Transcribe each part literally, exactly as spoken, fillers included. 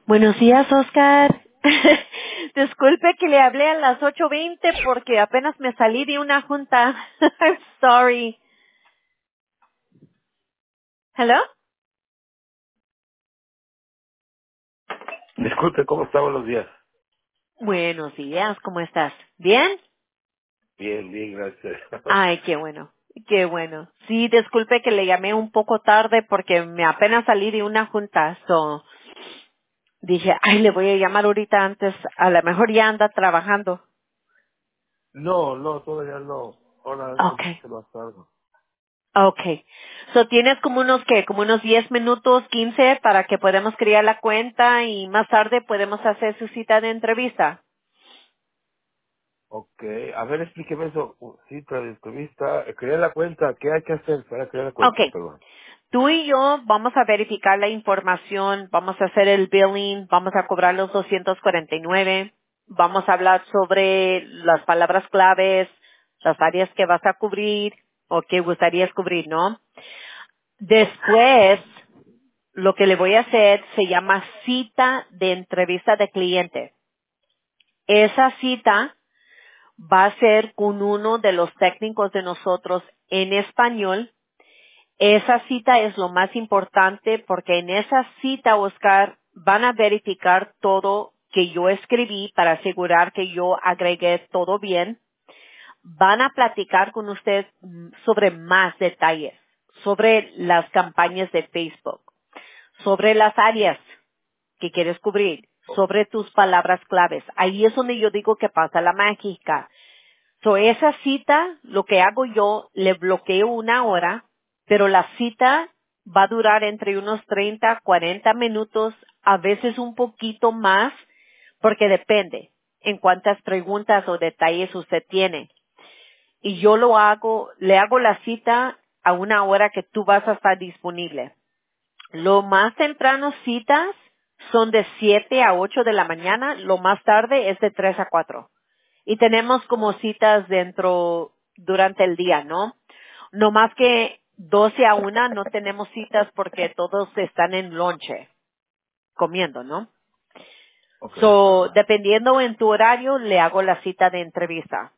Buenos días, Oscar. Disculpe que le hablé a las ocho veinte porque apenas me salí de una junta. I'm sorry. ¿Hello? Disculpe, ¿cómo está? Buenos días. Buenos días, ¿cómo estás? ¿Bien? Bien, bien, gracias. Ay, qué bueno, qué bueno. Sí, disculpe que le llamé un poco tarde porque me apenas salí de una junta. So, dije, ay, le voy a llamar ahorita antes. A lo mejor ya anda trabajando. No, no, todavía no. Ahora un Okay. poquito más tarde. Okay. So, tienes como unos que, como unos diez minutos, quince para que podamos crear la cuenta y más tarde podemos hacer su cita de entrevista. Ok, a ver, explíqueme eso. Uh, Cita de entrevista, eh, crear la cuenta, ¿qué hay que hacer para crear la cuenta? Okay. Perdón. Tú y yo vamos a verificar la información, vamos a hacer el billing, vamos a cobrar los doscientos cuarenta y nueve, vamos a hablar sobre las palabras claves, las áreas que vas a cubrir o que gustarías cubrir, ¿no? Después, lo que le voy a hacer se llama cita de entrevista de cliente. Esa cita va a ser con uno de los técnicos de nosotros en español. Esa cita es lo más importante porque en esa cita, Oscar, van a verificar todo que yo escribí para asegurar que yo agregué todo bien. Van a platicar con usted mm, sobre más detalles, sobre las campañas de Facebook, sobre las áreas que quieres cubrir, sobre tus palabras claves. Ahí es donde yo digo que pasa la mágica. So, esa cita, lo que hago yo, le bloqueo una hora, pero la cita va a durar entre unos treinta, cuarenta minutos, a veces un poquito más, porque depende en cuántas preguntas o detalles usted tiene. Y yo lo hago, le hago la cita a una hora que tú vas a estar disponible. Lo más temprano citas son de siete a ocho de la mañana, lo más tarde es de tres a cuatro. Y tenemos como citas dentro, durante el día, ¿no? No más que doce a una no tenemos citas porque todos están en lonche, comiendo, ¿no? Ok, So, ajá. dependiendo en tu horario, le hago la cita de entrevista.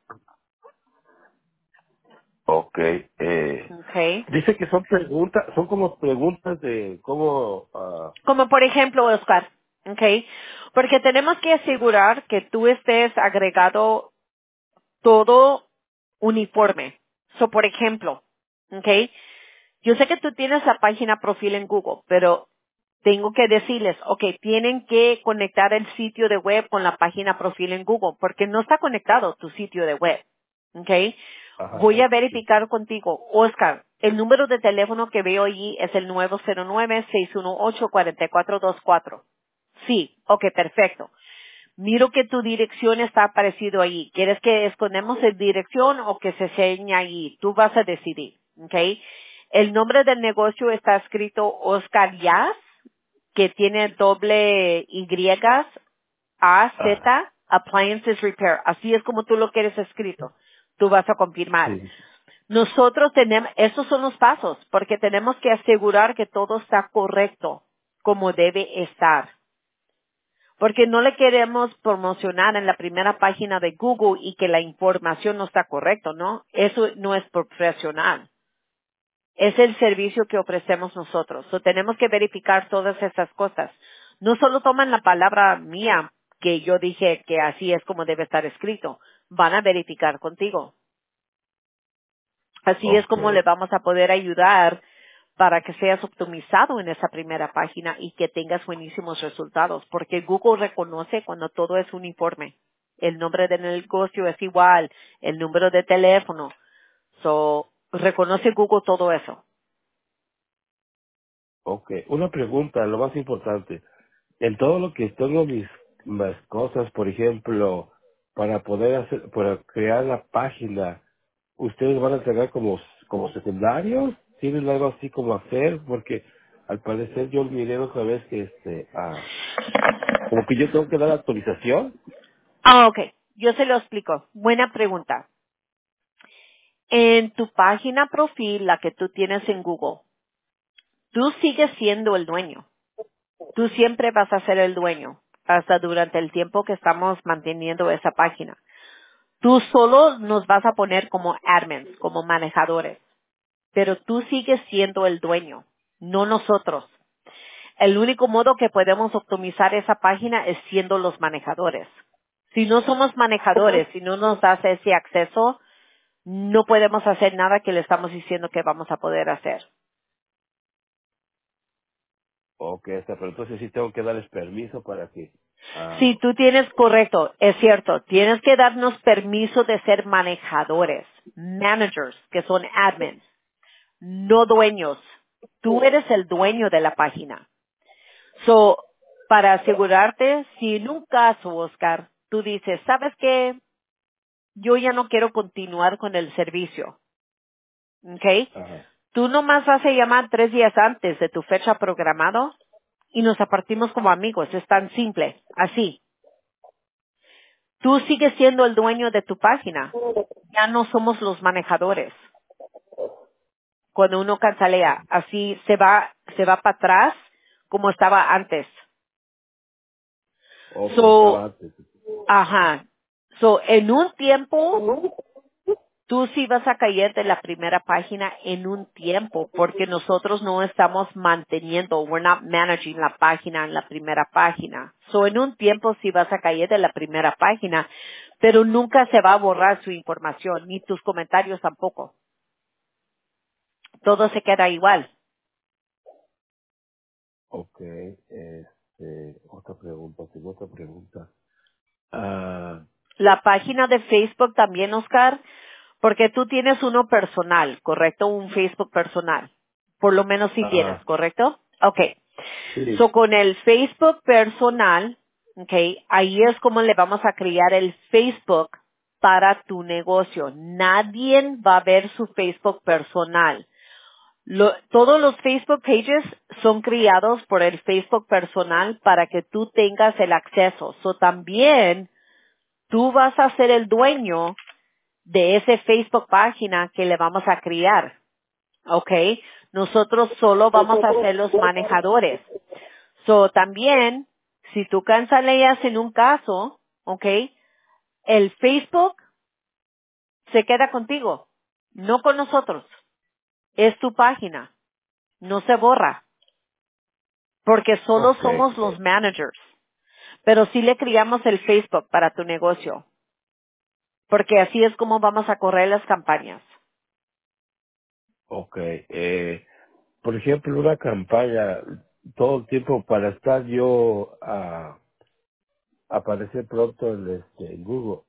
Ok, eh, Okay. dice que son preguntas, son como preguntas de cómo, ah, Como por ejemplo, Oscar, okay, porque tenemos que asegurar que tú estés agregado todo uniforme. So, por ejemplo, okay, yo sé que tú tienes la página profil en Google, pero tengo que decirles, ok, tienen que conectar el sitio de web con la página profil en Google, porque no está conectado tu sitio de web. Ok. ajá, Voy a sí. verificar contigo. Oscar, el número de teléfono que veo allí es el nueve cero nueve, seis uno ocho, cuatro cuatro dos cuatro. Sí, ok, perfecto. Miro que tu dirección está aparecido ahí. ¿Quieres que escondemos la dirección o que se enseñe ahí? Tú vas a decidir, ¿ok? El nombre del negocio está escrito Oscar Yaz, que tiene doble Y, A, Ajá, Z, Appliances Repair. Así es como tú lo quieres escrito. Tú vas a confirmar. sí. Nosotros tenemos, esos son los pasos, porque tenemos que asegurar que todo está correcto, como debe estar. Porque no le queremos promocionar en la primera página de Google y que la información no está correcta, ¿no? Eso no es profesional. Es el servicio que ofrecemos nosotros. So, tenemos que verificar todas esas cosas. No solo toman la palabra mía, que yo dije que así es como debe estar escrito. Van a verificar contigo. Así es Ok, como le vamos a poder ayudar para que seas optimizado en esa primera página y que tengas buenísimos resultados, porque Google reconoce cuando todo es uniforme. El nombre del negocio es igual, el número de teléfono. So, reconoce Google todo eso. ok. Una pregunta, lo más importante. En todo lo que tengo mis, mis cosas, por ejemplo, para poder hacer, para crear la página, ¿ustedes van a entregar como, como secundarios? ¿Tienen algo así como hacer? Porque al parecer yo miré otra vez que este, ah, como que yo tengo que dar actualización. Ah, ok. Yo se lo explico. Buena pregunta. En tu página profil, la que tú tienes en Google, tú sigues siendo el dueño. tú siempre vas a ser el dueño hasta durante el tiempo que estamos manteniendo esa página. Tú solo nos vas a poner como admins, como manejadores, pero tú sigues siendo el dueño, no nosotros. El único modo que podemos optimizar esa página es siendo los manejadores. Si no somos manejadores, si no nos das ese acceso, no podemos hacer nada que le estamos diciendo que vamos a poder hacer. Ok, está, pero entonces sí tengo que darles permiso para que... Si Ah, tú tienes, correcto, es cierto, tienes que darnos permiso de ser manejadores, managers, que son admins, no dueños. Tú eres el dueño de la página. So, para asegurarte, si en un caso, Oscar, tú dices, ¿sabes qué? Yo ya no quiero continuar con el servicio, ¿ok? ajá. Tú nomás vas a llamar tres días antes de tu fecha programado y nos apartimos como amigos. Es tan simple, así. Tú sigues siendo el dueño de tu página. Ya no somos los manejadores. Cuando uno cancelea, así se va, se va para atrás como estaba antes. O como estaba So, antes. ajá. So, en un tiempo, tú sí vas a caer de la primera página en un tiempo, porque nosotros no estamos manteniendo, we're not managing la página en la primera página. So, en un tiempo sí vas a caer de la primera página, pero nunca se va a borrar su información, ni tus comentarios tampoco. Todo se queda igual. Ok, este, otra pregunta, tengo otra pregunta. Ah, La página de Facebook también, Oscar, porque tú tienes uno personal, ¿correcto? Un Facebook personal. Por lo menos si tienes, ajá, ¿correcto? Okay. sí, So, con el Facebook personal, okay, ahí es como le vamos a crear el Facebook para tu negocio. Nadie va a ver su Facebook personal. Lo- todos los Facebook pages son creados por el Facebook personal para que tú tengas el acceso. So, también tú vas a ser el dueño de ese Facebook página que le vamos a crear. ¿Ok? Nosotros solo vamos a ser los manejadores. So, también, si tú canceleas en un caso, ¿ok? El Facebook se queda contigo, no con nosotros. Es tu página, no se borra, porque solo ok, somos los managers. Pero sí le creamos el Facebook para tu negocio, porque así es como vamos a correr las campañas. ok. Eh, por ejemplo, una campaña todo el tiempo para estar yo a aparecer pronto en, este, en Google.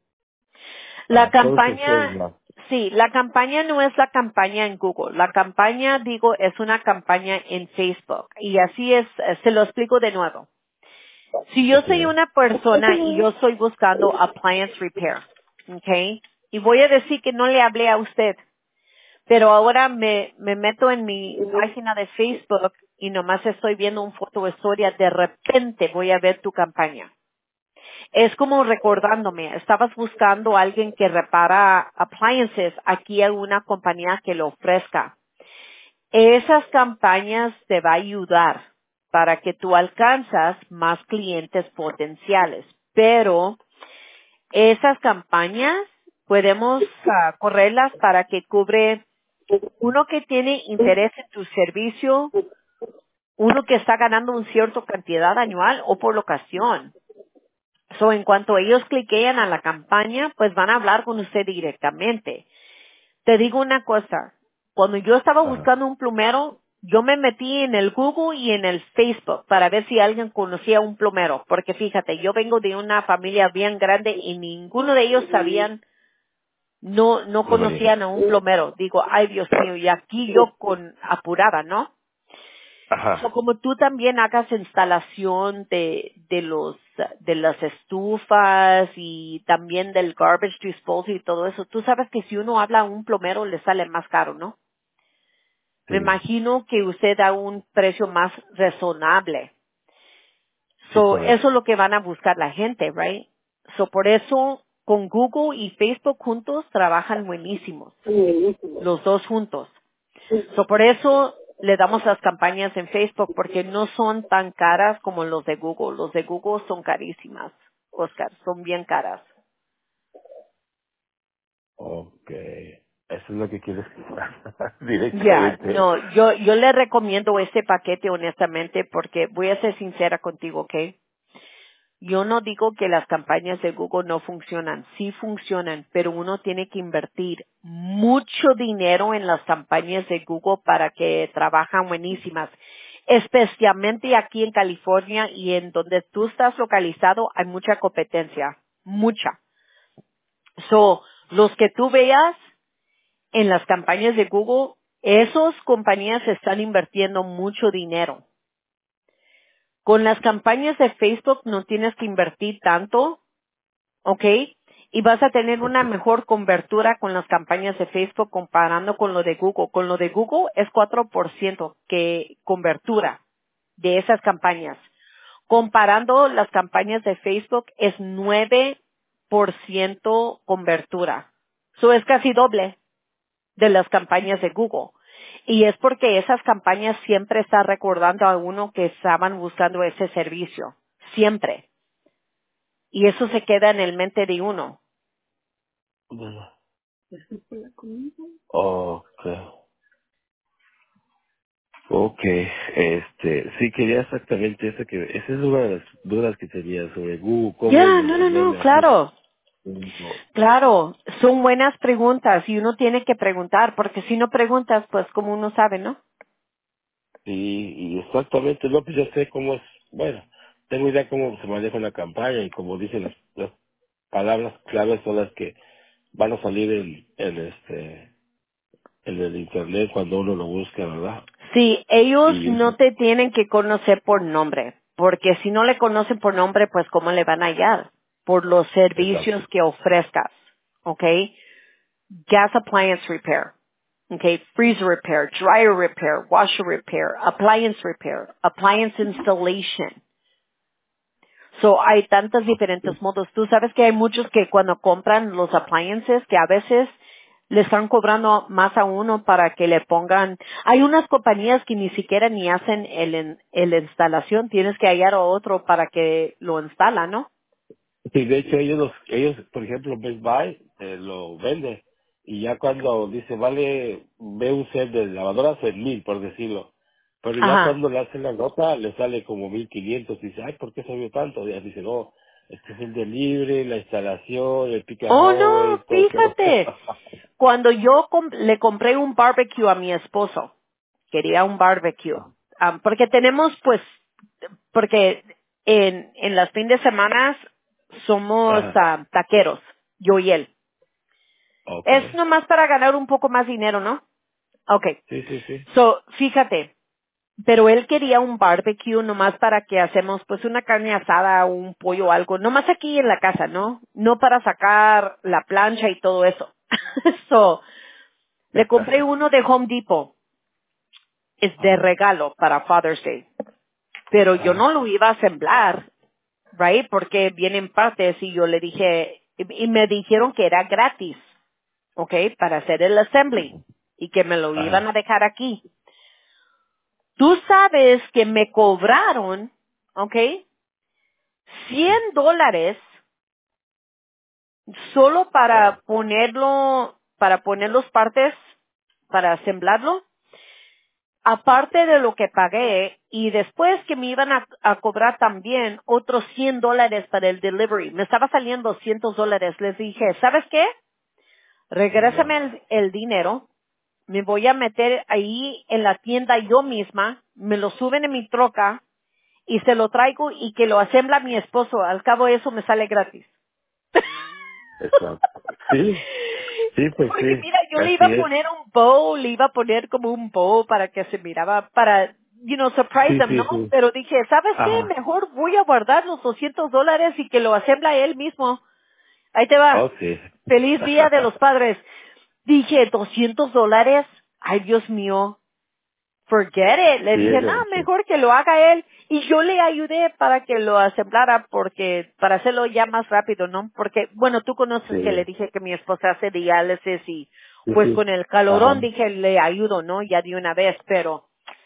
La Ah, todos ustedes campaña, la... sí, la campaña no es la campaña en Google. La campaña, digo, es una campaña en Facebook. Y así es, eh, se lo explico de nuevo. Si yo Ok, soy una persona y yo estoy buscando appliance repair, ¿ok? Y voy a decir que no le hablé a usted, pero ahora me, me meto en mi página de Facebook y nomás estoy viendo un foto historia, de repente voy a ver tu campaña. Es como recordándome, estabas buscando a alguien que repara appliances, aquí hay una compañía que lo ofrezca. Esas campañas te va a ayudar para que tú alcanzas más clientes potenciales, pero esas campañas podemos ah, correrlas para que cubre uno que tiene interés en tu servicio, uno que está ganando una cierta cantidad anual o por locación. So, en cuanto ellos cliquean a la campaña, pues van a hablar con usted directamente. Te digo una cosa, cuando yo estaba ajá, buscando un plomero, yo me metí en el Google y en el Facebook para ver si alguien conocía un plomero, porque fíjate, yo vengo de una familia bien grande y ninguno de ellos sabían, no, no plomería. conocían a un plomero. Digo, ay Dios mío, y aquí yo con apurada, ¿no? So, Ajá, como tú también hagas instalación de, de los, de las estufas y también del garbage disposal y todo eso, tú sabes que si uno habla a un plomero le sale más caro, ¿no? Me sí, imagino que usted da un precio más razonable. sí, So, correcto. eso es lo que van a buscar la gente, right? So, por eso, con Google y Facebook juntos trabajan buenísimos. Los dos juntos. So, por eso le damos las campañas en Facebook porque no son tan caras como los de Google. Los de Google son carísimas, Oscar, son bien caras. Ok. Eso es lo que quieres Ya, directamente. no, yo, yo le recomiendo este paquete honestamente porque voy a ser sincera contigo, ¿ok? Yo no digo que las campañas de Google no funcionan, sí funcionan, pero uno tiene que invertir mucho dinero en las campañas de Google para que trabajan buenísimas. Especialmente aquí en California y en donde tú estás localizado hay mucha competencia, mucha. So, los que tú veas en las campañas de Google, esas compañías están invirtiendo mucho dinero. Con las campañas de Facebook no tienes que invertir tanto, ¿ok? Y vas a tener una mejor cobertura con las campañas de Facebook comparando con lo de Google. Con lo de Google es cuatro por ciento que cobertura de esas campañas. Comparando las campañas de Facebook es nueve por ciento cobertura. Eso es casi doble de las campañas de Google. Y es porque esas campañas siempre están recordando a uno que estaban buscando ese servicio. Siempre. Y eso se queda en el mente de uno. Ok. Ok. Este, sí quería exactamente eso que, esa es una de las dudas que tenía sobre Google, cómo Ya, no, no, no, mantenerme a mí. claro. Claro, son buenas preguntas y uno tiene que preguntar, porque si no preguntas, pues como uno sabe, ¿no? Sí, y exactamente, no, pues yo sé cómo es, bueno, tengo idea cómo se maneja una campaña y como dicen las, las palabras claves son las que van a salir en, en este, en el internet cuando uno lo busca, ¿verdad? Sí, ellos Y no eso, te tienen que conocer por nombre, porque si no le conocen por nombre, pues ¿cómo le van a hallar? Por los exacto. servicios que ofrezcas, ¿ok? Gas appliance repair, ¿ok? Freezer repair, dryer repair, washer repair, appliance repair, appliance installation. So, hay tantos diferentes modos. Tú sabes que hay muchos que cuando compran los appliances, que a veces le están cobrando más a uno para que le pongan. Hay unas compañías que ni siquiera ni hacen el, en- el instalación. Tienes que hallar a otro para que lo instala, ¿no? Sí, de hecho ellos, los- ellos, por ejemplo, Best Buy eh, lo vende y ya cuando dice, vale, ve un set de lavadoras en mil, por decirlo, pero ya Ajá. cuando le hacen la nota le sale como mil quinientos y dice, ay, ¿por qué subió tanto? Y ya dice, no, este es el delivery, la instalación, el pick and Oh, hold, no, todo, todo. fíjate. Cuando yo com- le compré un barbecue a mi esposo, quería un barbecue, ah, porque tenemos pues porque en, en las fines de semana somos Ajá, ah, taqueros, yo y él. ok. Es nomás para ganar un poco más dinero, ¿no? Okay. Sí, sí, sí. So, fíjate, pero él quería un barbecue nomás para que hacemos pues una carne asada o un pollo o algo, nomás aquí en la casa, ¿no? No para sacar la plancha y todo eso. So, le compré uno de Home Depot, es de Ajá, regalo para Father's Day, pero yo no ajá, lo iba a asemblar, right? Porque vienen partes y yo le dije, y y me dijeron que era gratis, ¿ok? Para hacer el assembly y que me lo iban a ajá. dejar aquí. Tú sabes que me cobraron, ¿ok? cien dólares solo Oh, para ponerlo, para poner los partes, para asemblarlo. Aparte de lo que pagué, y después que me iban a, a cobrar también otros cien dólares para el delivery, me estaba saliendo doscientos dólares. Les dije, ¿sabes qué? no. Regrésame el, el dinero, me voy a meter ahí en la tienda yo misma, me lo suben en mi troca y se lo traigo y que lo asembla mi esposo. Al cabo eso me sale gratis. Exacto. Sí, sí, pues Porque sí, mira, yo le iba así a es. poner un bow, le iba a poner como un bow para que se miraba, para, you know, surprise Sí, them, ¿no? sí, sí. Pero dije, ¿sabes qué? Ajá. Mejor voy a guardar los doscientos dólares y que lo asembla él mismo. Ahí te va. Oh, sí. Feliz Día de los Padres. Dije, ¿doscientos dólares? Ay, Dios mío. Forget it. Le Sí, dije, es no, mucho. mejor que lo haga él. Y yo le ayudé para que lo asemblara porque, para hacerlo ya más rápido, ¿no? Porque, bueno, tú conoces que le Sí, dije que mi esposa hace diálisis y sí, pues sí. con el Ajá. calorón dije, le ayudo, ¿no? Ya de una vez, pero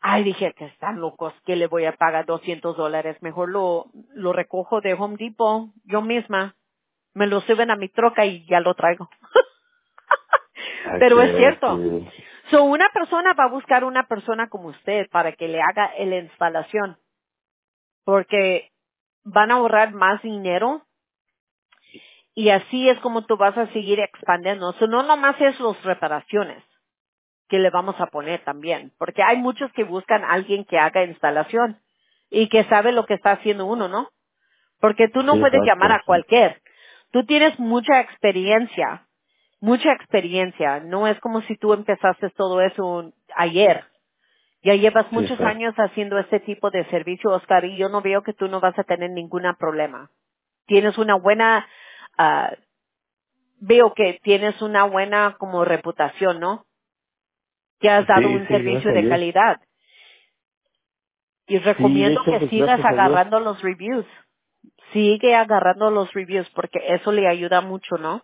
Ay, dije que están locos, que le voy a pagar doscientos dólares. Mejor lo, lo recojo de Home Depot yo misma. Me lo suben a mi troca y ya lo traigo. Pero es Ok, cierto. sí. So, una persona va a buscar una persona como usted para que le haga la instalación, porque van a ahorrar más dinero y así es como tú vas a seguir expandiendo. So, no nomás es las reparaciones que le vamos a poner también, porque hay muchos que buscan a alguien que haga instalación y que sabe lo que está haciendo uno, ¿no? Porque tú Sí, no puedes llamar exacto, a sí. cualquier. Tú tienes mucha experiencia, mucha experiencia. No es como si tú empezaste todo eso ayer. Ya llevas Sí, muchos exacto. años haciendo este tipo de servicio, Oscar, y yo no veo que tú no vas a tener ningún problema. Tienes una buena, ah, veo que tienes una buena como reputación, ¿no? Que has dado Sí, un sí, servicio gracias a de Dios. calidad. Y Sí, de recomiendo hecho, que pues sigas gracias a Dios. agarrando los reviews. Sigue agarrando los reviews porque eso le ayuda mucho, ¿no?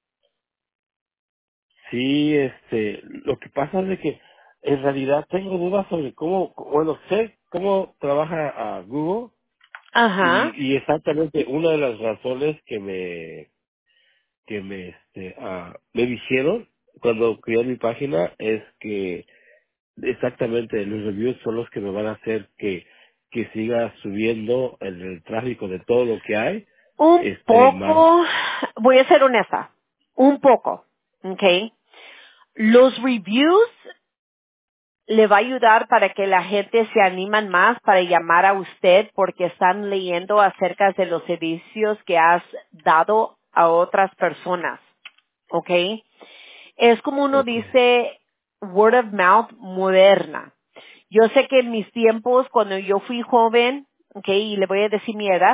Sí, este, lo que pasa es de que en realidad tengo dudas sobre cómo, bueno, sé cómo trabaja a Google Ajá. y, y exactamente una de las razones que me, que me, este, ah, me dijeron cuando creé mi página es que exactamente los reviews son los que me van a hacer que, que siga subiendo el, el tráfico de todo lo que hay, Un este, más, poco, voy a ser honesta, un poco, ¿ok? Los reviews le va a ayudar para que la gente se animan más para llamar a usted porque están leyendo acerca de los servicios que has dado a otras personas, ¿ok? Es como uno okay, dice word of mouth moderna. Yo sé que en mis tiempos, cuando yo fui joven, ¿ok? Y le voy a decir mi edad,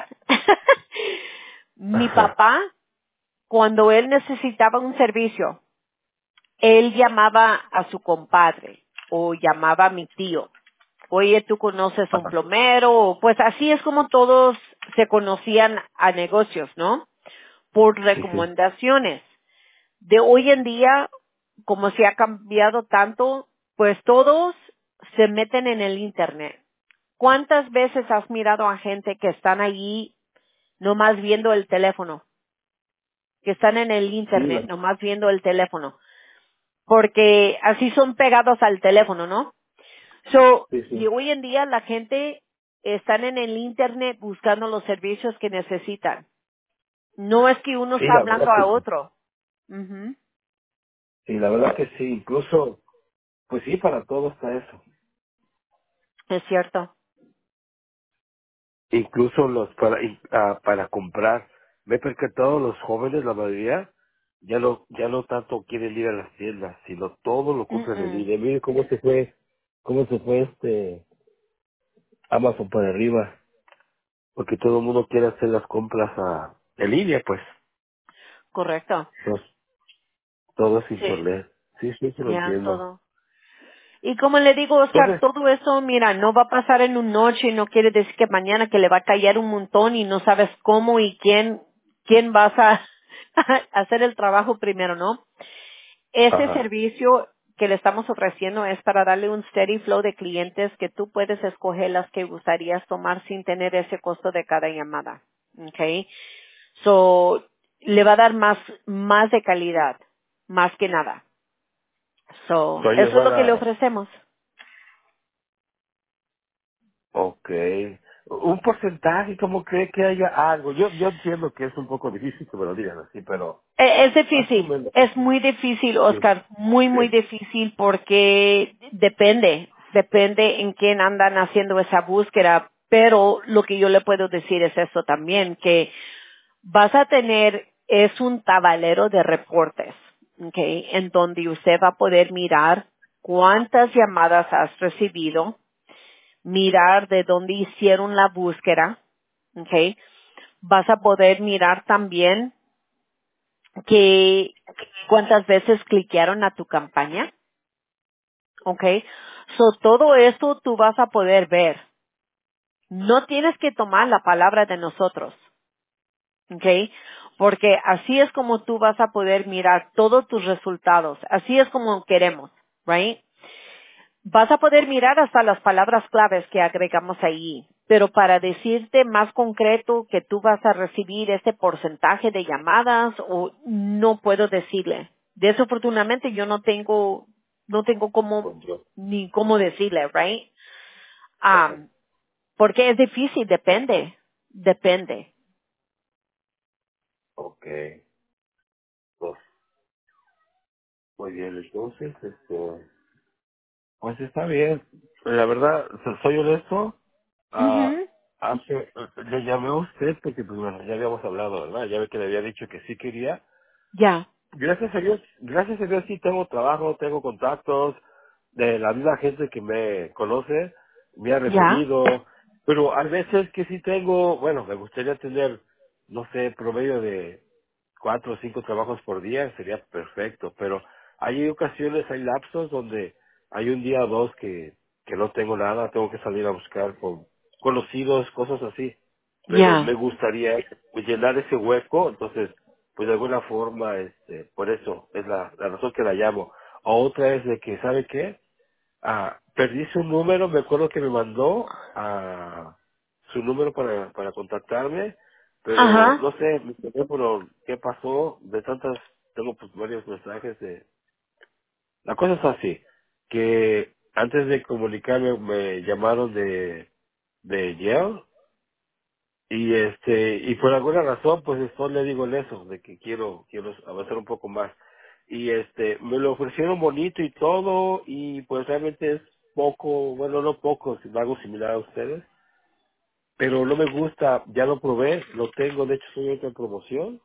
mi ajá, papá, cuando él necesitaba un servicio, él llamaba a su compadre o llamaba a mi tío. Oye, tú conoces a un ajá, plomero, o pues así es como todos se conocían a negocios, ¿no? Por sí, sí, recomendaciones. De hoy en día, como se ha cambiado tanto, pues todos se meten en el Internet. ¿Cuántas veces has mirado a gente que están allí nomás viendo el teléfono? Que están en el sí, Internet la- nomás viendo el teléfono. Porque así son pegados al teléfono, ¿no? So, sí, y sí. hoy en día la gente están en el Internet buscando los servicios que necesitan. No es que uno Sí, está la hablando verdad a que sí. otro. Ujú. Sí, la verdad que sí. Incluso, pues sí, para todo está eso. Es cierto. Incluso los para y- ah, para comprar. Ve porque todos los jóvenes, la mayoría, ya no ya no tanto quieren ir a las tiendas, sino todo lo Mm, compran en mm. línea. Mire cómo se fue, cómo se fue este Amazon para arriba, porque todo el mundo quiere hacer las compras a, en línea, pues. Correcto. Entonces, todo es Sí. internet. Sí, sí, sí lo Ya, entiendo. todo. Y como le digo, Oscar, Entonces, todo eso, mira, no va a pasar en una noche, no quiere decir que mañana que le va a caer un montón y no sabes cómo y quién, quién vas a hacer el trabajo primero, ¿no? Ese ajá. servicio que le estamos ofreciendo es para darle un steady flow de clientes que tú puedes escoger las que gustarías tomar sin tener ese costo de cada llamada. Okay. So, le va a dar más, más de calidad, más que nada. So, So, ellos eso es van lo que le a ofrecemos. Ok. Un porcentaje, ¿cómo cree que haya algo? Yo yo entiendo que es un poco difícil que me lo digan así, pero Eh, Es más o difícil, menos. es muy difícil, Sí, Oscar, muy, muy sí. difícil porque depende, depende en quién andan haciendo esa búsqueda, pero lo que yo le puedo decir es eso también, que vas a tener, es un tablero de reportes, ¿ok? En donde usted va a poder mirar cuántas llamadas has recibido, mirar de dónde hicieron la búsqueda, ¿ok? Vas a poder mirar también que cuántas veces cliquearon a tu campaña, ¿ok? So, todo esto tú vas a poder ver. No tienes que tomar la palabra de nosotros, ¿ok? Porque así es como tú vas a poder mirar todos tus resultados. Así es como queremos, right? Vas a poder mirar hasta las palabras claves que agregamos ahí, pero para decirte más concreto que tú vas a recibir este porcentaje de llamadas o no puedo decirle. Desafortunadamente yo no tengo, no tengo cómo, Control. ni cómo decirle, right? Ajá. Um, porque es difícil, depende, depende. Ok. Pues, muy bien, entonces, este, pues está bien. La verdad, so- soy honesto. Ah, Ujú. hace, le llamé a usted porque, pues bueno, ya habíamos hablado, ¿verdad? Ya ve que le había dicho que sí quería. Ya, Gracias a Dios, gracias a Dios sí tengo trabajo, tengo contactos de la misma gente que me conoce, me ha ya, referido, pero hay veces que sí tengo, bueno, me gustaría tener, no sé, promedio de cuatro o cinco trabajos por día, sería perfecto, pero hay ocasiones, hay lapsos donde hay un día o dos que, que no tengo nada, tengo que salir a buscar con conocidos, cosas así, pero me ya. gustaría llenar ese hueco, entonces pues de alguna forma, este, por eso es la, la razón que la llamo. Otra es de que, ¿sabe qué? Ah, perdí su número, me acuerdo que me mandó a su número para, para contactarme, pero Ajá. no sé, mi teléfono, ¿qué pasó? De tantas, tengo pues varios mensajes de... La cosa es así, que antes de comunicarme me llamaron de, de Yale, y este, y por alguna razón, pues esto le digo en eso, de que quiero, quiero avanzar un poco más. Y este, me lo ofrecieron bonito y todo, y pues realmente es poco, bueno, no poco, sino algo similar a ustedes, pero no me gusta, ya lo probé, lo tengo, de hecho soy otra promoción,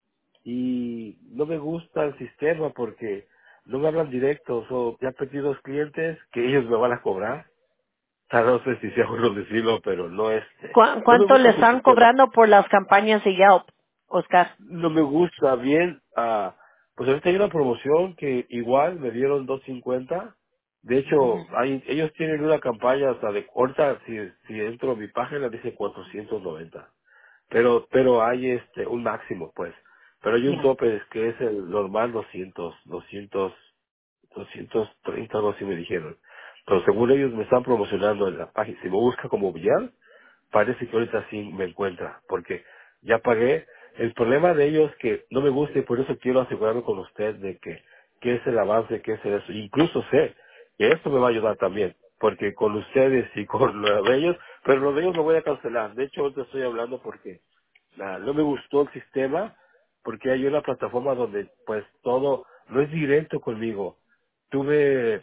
y no me gusta el sistema porque no me hablan directo, o ya perdí dos clientes que ellos me van a cobrar. O sea, no sé si sea bueno decirlo, pero no este, ¿Cu- no me ¿Cuánto le gusta su están sistema. cobrando por las campañas de Yelp, Oscar? No me gusta bien. ah pues ahorita hay una promoción que igual me dieron dos cincuenta. De hecho, Ujú. hay, ellos tienen una campaña hasta de corta, si, si entro a mi página dice cuatrocientos noventa. Pero, pero hay este, un máximo pues. Pero hay un Ya. tope que es el normal doscientos doscientos doscientos treinta algo así me dijeron. Pero según ellos me están promocionando en la página. Si me busca como Villar, parece que ahorita sí me encuentra, porque ya pagué. El problema de ellos es que no me gusta y por eso quiero asegurarme con usted de que qué es el avance, qué es eso. Incluso sé que esto me va a ayudar también, porque con ustedes y con lo de ellos, pero lo de ellos lo voy a cancelar. De hecho, ahorita estoy hablando porque ah, no me gustó el sistema, porque hay una plataforma donde pues todo no es directo conmigo. Tuve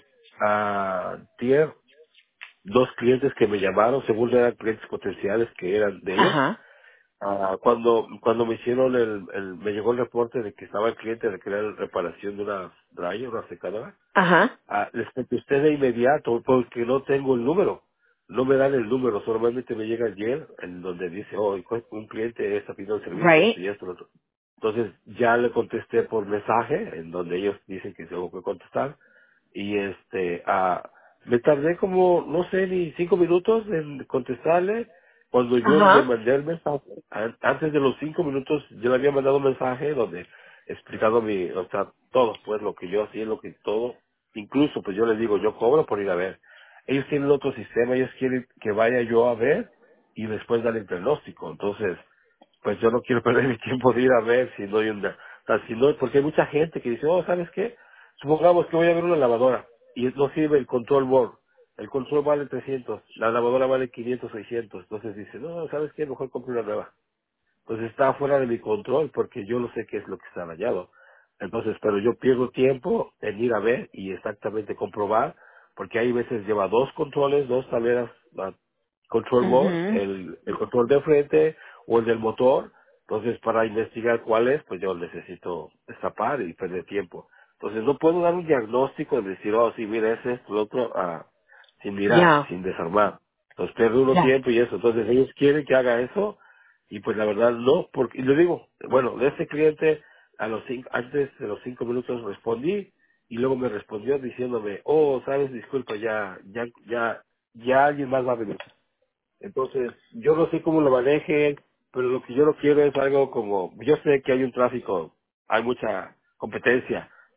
a tier dos clientes que me llamaron, según eran clientes potenciales que eran de ellos. Ajá. Ah, cuando cuando me hicieron el, el, me llegó el reporte de que estaba el cliente de querer reparación de una dryer, una secadora, Ajá. ah, les contesté de inmediato porque no tengo el número. No me dan el número, solamente me llega ayer en donde dice, oh, un cliente está pidiendo el servicio, esto Right. y esto, lo otro. Entonces ya le contesté por mensaje, en donde ellos dicen que tengo que contestar, y este, ah, me tardé como, no sé, ni cinco minutos en contestarle, cuando yo le Ajá. mandé el mensaje, an- antes de los cinco minutos, yo le había mandado un mensaje donde explicando mi, o sea, todo, pues lo que yo hacía, lo que todo, incluso pues yo les digo, yo cobro por ir a ver. Ellos tienen otro sistema, ellos quieren que vaya yo a ver y después dar el pronóstico. Entonces, pues yo no quiero perder mi tiempo de ir a ver si no hay una, o sea, si no, porque hay mucha gente que dice, oh, ¿sabes qué? Supongamos que voy a ver una lavadora y no sirve el control board. El control vale trescientos, la lavadora vale quinientos, seiscientos. Entonces dice, no, ¿sabes qué? Mejor compro una nueva. Pues está fuera de mi control porque yo no sé qué es lo que está dañado. Entonces, pero yo pierdo tiempo en ir a ver y exactamente comprobar, porque hay veces lleva dos controles, dos tableras, la control board, Ujú. el, el control de frente o el del motor. Entonces, para investigar cuál es, pues yo necesito escapar y perder tiempo. Entonces, no puedo dar un diagnóstico de decir, oh, sí, mira, ese es el otro, ah, sin mirar, Ya. sin desarmar. Entonces, pierde uno Ya. tiempo y eso. Entonces, ellos quieren que haga eso y pues la verdad no, porque, y le digo, bueno, de este cliente, a los cinco, antes de los cinco minutos respondí, y luego me respondió diciéndome, oh, sabes, disculpa, ya, ya, ya, ya alguien más va a venir. Entonces, yo no sé cómo lo manejen, pero lo que yo no quiero es algo como, yo sé que hay un tráfico, hay mucha competencia,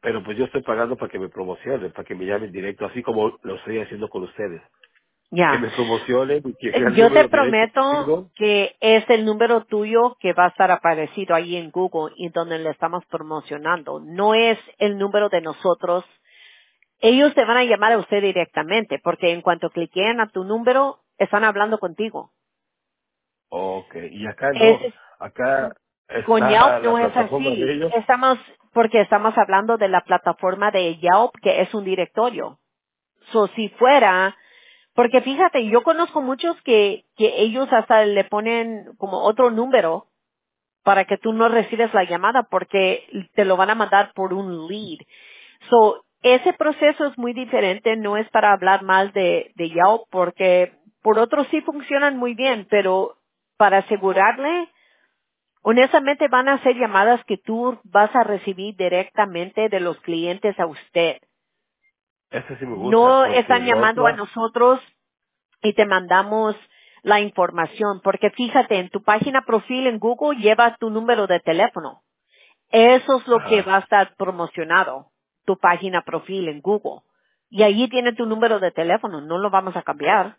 pero pues yo estoy pagando para que me promocionen, para que me llamen directo, así como lo estoy haciendo con ustedes. Que Ya. me promocionen y que sea el Yo te número directo prometo conmigo. que es el número tuyo que va a estar aparecido ahí en Google y donde le estamos promocionando. No es el número de nosotros. Ellos te van a llamar a usted directamente porque en cuanto cliquen a tu número, están hablando contigo. Ok, y acá Es, no, acá con está Yelp la no es plataforma de así. ellos. Estamos, porque estamos hablando de la plataforma de Yelp que es un directorio. So, si fuera, porque fíjate, yo conozco muchos que, que ellos hasta le ponen como otro número para que tú no recibes la llamada porque te lo van a mandar por un lead. So, ese proceso es muy diferente, no es para hablar mal de, de Yelp porque por otros sí funcionan muy bien, pero para asegurarle, honestamente van a ser llamadas que tú vas a recibir directamente de los clientes a usted. Ese sí me gusta, No porque están lo llamando a otro, nosotros y te mandamos la información, porque fíjate, en tu página profil en Google lleva tu número de teléfono. Eso es lo que ajá, va a estar promocionado, tu página profil en Google. Y allí tiene tu número de teléfono, no lo vamos a cambiar.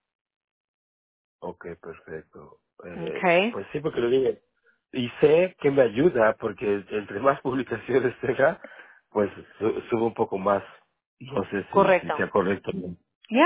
ok, perfecto. Eh, Okay. pues sí, porque lo digo, y sé que me ayuda, porque entre más publicaciones tenga, pues su- subo un poco más. No sé si, si Correcto. sea correcto. ¿No? Ya.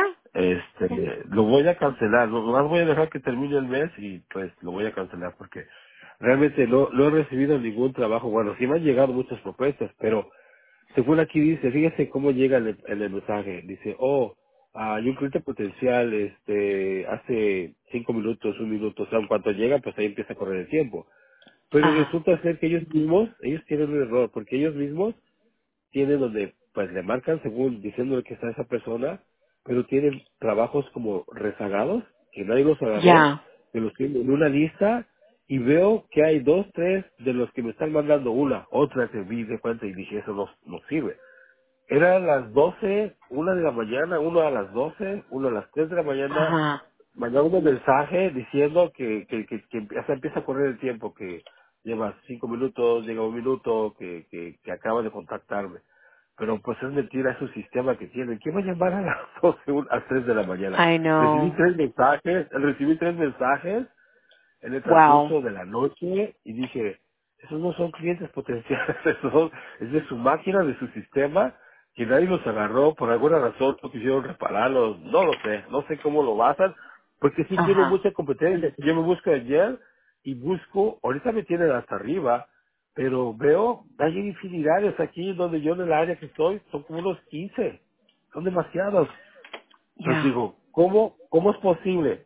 Este, lo voy a cancelar, lo más voy a dejar que termine el mes y pues lo voy a cancelar porque realmente no, no he recibido ningún trabajo. Bueno, sí me han llegado muchas propuestas, pero según aquí dice, fíjese cómo llega en el, en el mensaje. Dice, oh, hay un cliente potencial, este, hace cinco minutos, un minuto, o sea, en cuanto llega, pues ahí empieza a correr el tiempo. Pero Ajá. resulta ser que ellos mismos, ellos tienen un error, porque elos mismos tiene donde pues le marcan según diciéndole que está esa persona, pero tienen trabajos como rezagados, que nadie los agarró, Ya. que los tienen en una lista y veo que hay dos, tres de los que me están mandando una, otra que vi de cuenta y dije eso no, no sirve. Eran las doce, una de la mañana, uno a las doce, uno a las tres de la mañana, Ajá. mandaba un mensaje diciendo que, que, que, que empieza, empieza a correr el tiempo, que lleva cinco minutos, llega un minuto, que, que, que acaba de contactarme. Pero pues es mentira, es un sistema que tienen. ¿Quién va a llamar a las doce, un- a las tres de la mañana? I Recibí know. tres mensajes, recibí tres mensajes en el Wow. transcurso de la noche y dije, esos no son clientes potenciales, esos son, es de su máquina, de su sistema, que nadie los agarró, por alguna razón no quisieron repararlos, no lo sé, no sé cómo lo basan, porque sí tienen Ajá. mucha competencia. Yo me busco ayer y busco, ahorita me tienen hasta arriba, pero veo, hay infinidades aquí donde yo en el área que estoy, son como unos quince, son demasiados. Entonces Ya. digo, ¿cómo, cómo es posible?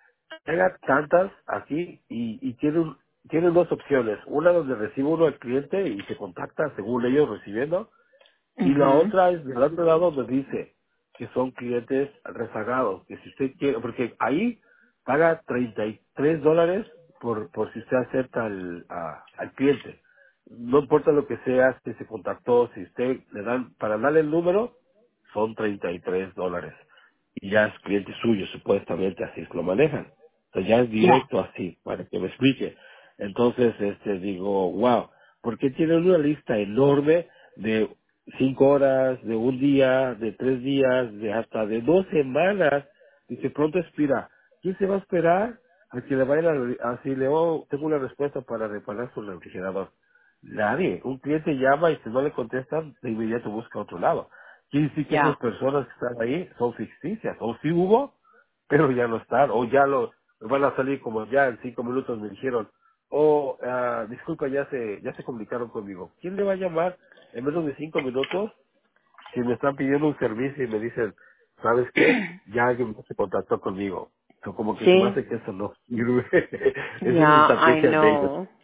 Tenga tantas aquí y, y tiene, un- tiene dos opciones. Una donde recibe uno al cliente y se contacta según ellos recibiendo. Y la Mhm. otra es del otro lado donde dice que son clientes rezagados. Que si usted quiere, porque ahí paga treinta y tres dólares por, por si usted acepta al, a- al cliente. No importa lo que sea, si se contactó, si usted le dan, para darle el número, son treinta y tres dólares. Y ya es cliente suyo, supuestamente así es que lo manejan. Entonces ya es Ya. directo así, para que me explique. Entonces, este, digo, wow, porque tienen una lista enorme de cinco horas, de un día, de tres días, de hasta de dos semanas. Dice, pronto expira. ¿Quién se va a esperar a que le vaya a, así le oh, tengo una respuesta para reparar su refrigerador? Nadie. Un cliente llama y si no le contestan, de inmediato busca otro lado. Quiere decir que esas Ya. personas que están ahí son ficticias. O sí hubo, pero ya no están. O ya lo van a salir como ya en cinco minutos me dijeron, oh, ah, disculpa, ya se, ya se comunicaron conmigo. ¿Quién le va a llamar en menos de cinco minutos si me están pidiendo un servicio y me dicen, ¿sabes qué? Ya alguien se contactó conmigo. So, como que se me Sí. hace que eso no sirve. Esa es la Yeah, I estrategia de ellos. know.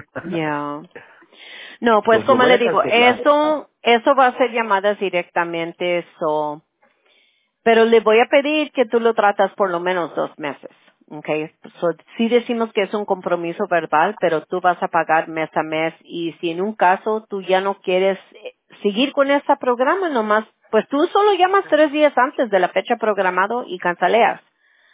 Yeah. No, pues Entonces lo como voy le a digo, cancelar. eso, eso va a ser llamadas directamente, eso. Pero le voy a pedir que tú lo tratas por lo menos dos meses. Okay. So, sí decimos que es un compromiso verbal, pero tú vas a pagar mes a mes y si en un caso tú ya no quieres eh, seguir con este programa nomás, pues tú solo llamas tres días antes de la fecha programado y canceleas.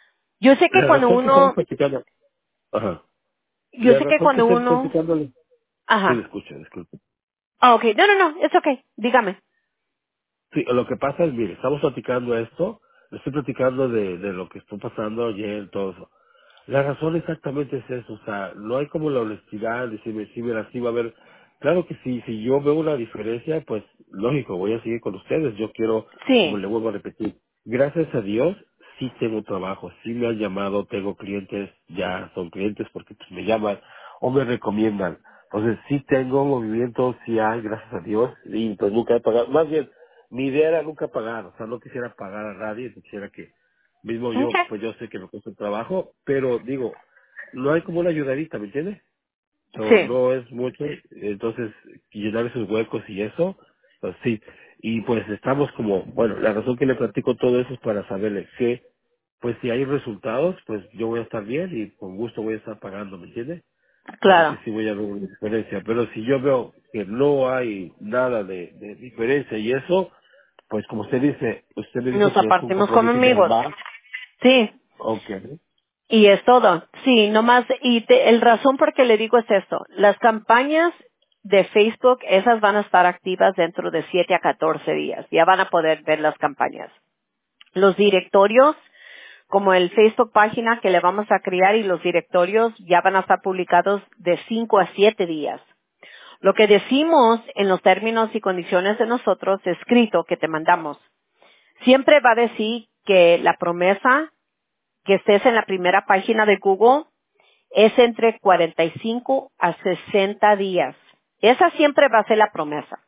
Yo sé que La cuando razón que estamos uno, platicando. Ajá. yo La sé que razón que cuando estoy uno, platicando. Sí, ajá, escucha, disculpe. Ah, okay. No, no, no, es okay. Dígame. Sí, lo que pasa es, mire, estamos platicando esto, le estoy platicando de, de lo que está pasando ayer, todo eso. La razón exactamente es eso, o sea, no hay como la honestidad, decirme, sí, mira, sí va a haber, claro que sí, si yo veo una diferencia, pues lógico, voy a seguir con ustedes, yo quiero, como Sí. le vuelvo a repetir, gracias a Dios, sí tengo trabajo, sí me han llamado, tengo clientes, ya son clientes porque pues, me llaman o me recomiendan, entonces sí tengo movimiento, sí hay, gracias a Dios, y pues nunca he pagado, más bien, mi idea era nunca pagar, o sea, no quisiera pagar a nadie, quisiera que mismo yo, Okay. pues yo sé que me cuesta trabajo, pero digo, no hay como una ayudadita, ¿me entiendes? So, Sí. no es mucho, entonces llenar esos huecos y eso, pues sí. Y pues estamos como, bueno, la razón que le platico todo eso es para saberle que, pues si hay resultados, pues yo voy a estar bien y con gusto voy a estar pagando, ¿me entiende? Porque Claro. sí voy a ver una diferencia. Pero si yo veo que no hay nada de, de diferencia y eso, pues como usted dice, usted me dice Nos que es un apartimos como compromiso de amigos. más. Sí. Ok. Y es todo. Sí, nomás, y te- el razón por qué le digo es esto. Las campañas de Facebook, esas van a estar activas dentro de siete a catorce días. Ya van a poder ver las campañas. Los directorios, como el Facebook página que le vamos a crear y los directorios ya van a estar publicados de cinco a siete días. Lo que decimos en los términos y condiciones de nosotros escrito que te mandamos, siempre va a decir que la promesa que estés en la primera página de Google es entre cuarenta y cinco a sesenta días. Esa siempre va a ser la promesa.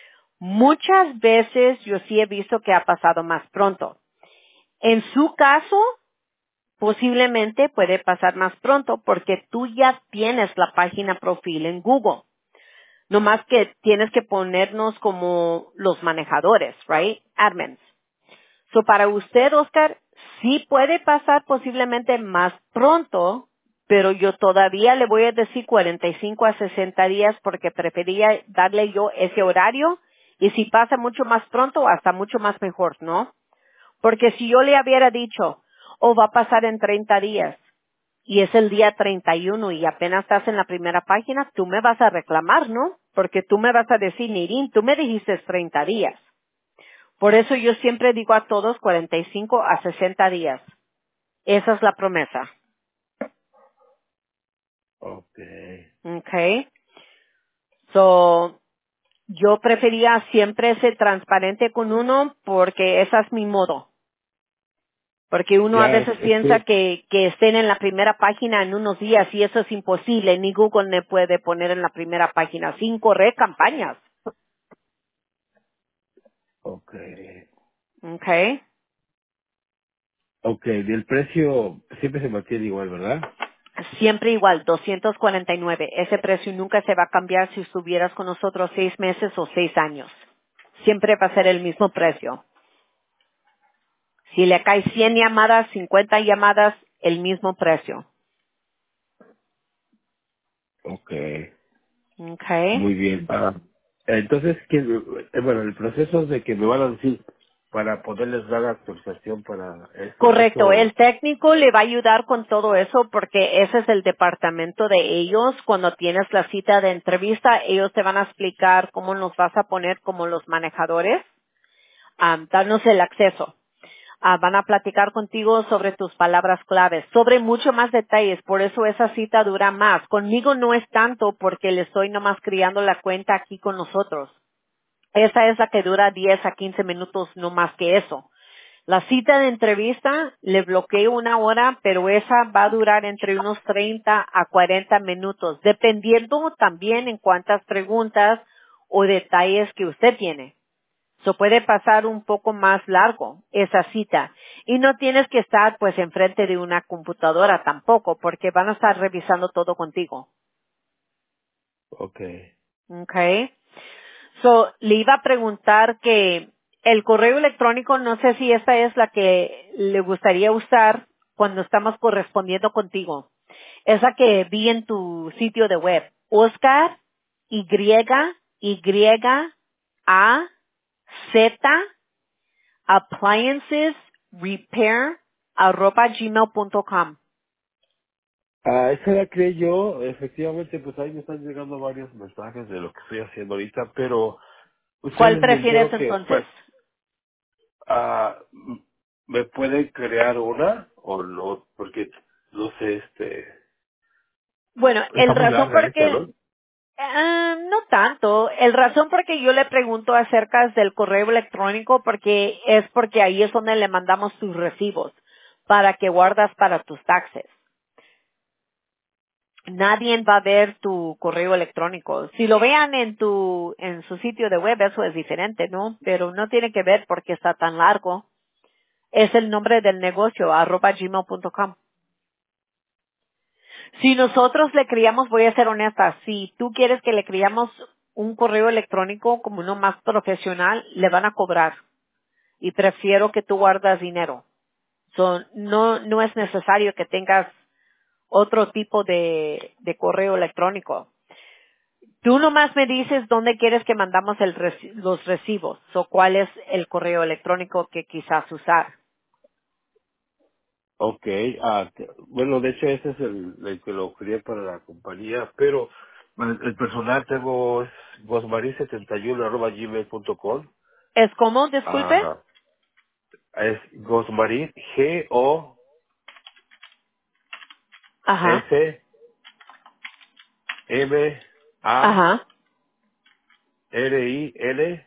Muchas veces yo sí he visto que ha pasado más pronto. En su caso, posiblemente puede pasar más pronto porque tú ya tienes la página profil en Google. No más que tienes que ponernos como los manejadores, right? Admins. So, para usted, Oscar, sí puede pasar posiblemente más pronto, pero yo todavía le voy a decir cuarenta y cinco a sesenta días porque prefería darle yo ese horario y si pasa mucho más pronto, hasta mucho más mejor, ¿no? Porque si yo le hubiera dicho, o va a pasar en treinta días y es el día treinta y uno y apenas estás en la primera página, tú me vas a reclamar, ¿no? Porque tú me vas a decir, Nirin, tú me dijiste treinta días. Por eso yo siempre digo a todos cuarenta y cinco a sesenta días. Esa es la promesa. Ok. Okay. So, yo prefería siempre ser transparente con uno porque ese es mi modo. Porque uno a Ya, es, veces es piensa que, que, que estén en la primera página en unos días y eso es imposible. Ni Google me puede poner en la primera página sin correr campañas. ok. Okay. Ok, el precio siempre se mantiene igual, ¿verdad? Siempre igual, doscientos cuarenta y nueve. Ese precio nunca se va a cambiar si estuvieras con nosotros seis meses o seis años. Siempre va a ser el mismo precio. Si le cae cien llamadas, cincuenta llamadas, el mismo precio. Ok, Okay. muy bien. Ah, entonces, ¿qué- eh, bueno, el proceso de que me van a decir para poderles dar actualización para eso, Correcto. El eso, técnico le va a ayudar con todo eso porque ese es el departamento de ellos. Cuando tienes la cita de entrevista, ellos te van a explicar cómo nos vas a poner como los manejadores, ah, darnos el acceso. Ah, van a platicar contigo sobre tus palabras claves, sobre mucho más detalles, por eso esa cita dura más. Conmigo no es tanto porque le estoy nomás criando la cuenta aquí con nosotros. Esa es la que dura diez a quince minutos, no más que eso. La cita de entrevista le bloqueo una hora, pero esa va a durar entre unos treinta a cuarenta minutos, dependiendo también en cuántas preguntas o detalles que usted tiene. So puede pasar un poco más largo esa cita. Y no tienes que estar pues enfrente de una computadora tampoco, porque van a estar revisando todo contigo. ok, Okay. So, le iba a preguntar que el correo electrónico, no sé si esta es la que le gustaría usar cuando estamos correspondiendo contigo. Esa que vi en tu sitio de web. Oscar, Y, Y, A, Z, appliancesrepair arroba gmail punto com. Ah, esa la creé yo, efectivamente, pues ahí me están llegando varios mensajes de lo que estoy haciendo ahorita, pero ¿Cuál ustedes me prefieres dijeron que, entonces? bueno, ah, m- ¿me pueden crear una o no? Porque, no sé, este, Bueno, el está muy razón larga por esta, qué ¿no? Ah, no tanto. El razón por qué yo le pregunto acerca del correo electrónico porque es porque ahí es donde le mandamos tus recibos para que guardas para tus taxes. Nadie va a ver tu correo electrónico. Si lo vean en tu en su sitio de web eso es diferente, ¿no? Pero no tiene que ver porque está tan largo. Es el nombre del negocio arroba gmail punto com. Si nosotros le criamos, voy a ser honesta, si tú quieres que le criamos un correo electrónico como uno más profesional, le van a cobrar. Y prefiero que tú guardas dinero. So, no, no es necesario que tengas otro tipo de, de correo electrónico. Tú nomás me dices dónde quieres que mandamos el reci- los recibos o cuál es el correo electrónico que quizás usar. Ok, ah, te- bueno, de hecho ese es el, el que lo creé para la compañía, pero el, el personal tengo es gosmarin setenta y uno arroba gmail punto com. ¿Es como, disculpe? Ajá. Es Gosmarin, G O Ajá, S M A ajá. R I N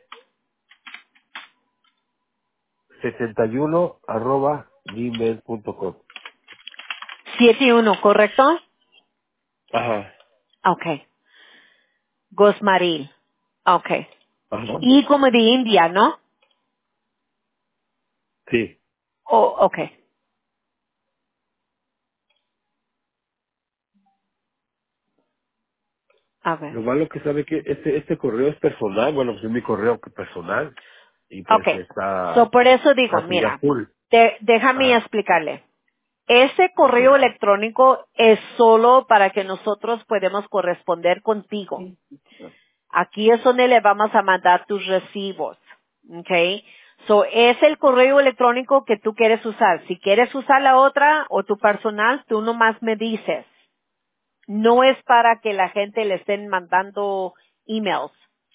setenta y uno arroba gmail punto com. siete uno, ¿correcto? Ajá, Okay. Gosmaril. Okay. ajá. Y como de India, ¿no? Sí. Oh, okay. A ver. Lo malo que sabe que este, este correo es personal, bueno, pues es mi correo personal y pues Okay. So, está, por eso digo, está pues ya mira, full. te- déjame Ajá, explicarle. Ese ok. correo electrónico es solo para que nosotros podamos corresponder contigo. Aquí es donde le vamos a mandar tus recibos. Okay. So, es el correo electrónico que tú quieres usar. Si quieres usar la otra o tu personal, tú nomás me dices. No es para que la gente le estén mandando emails.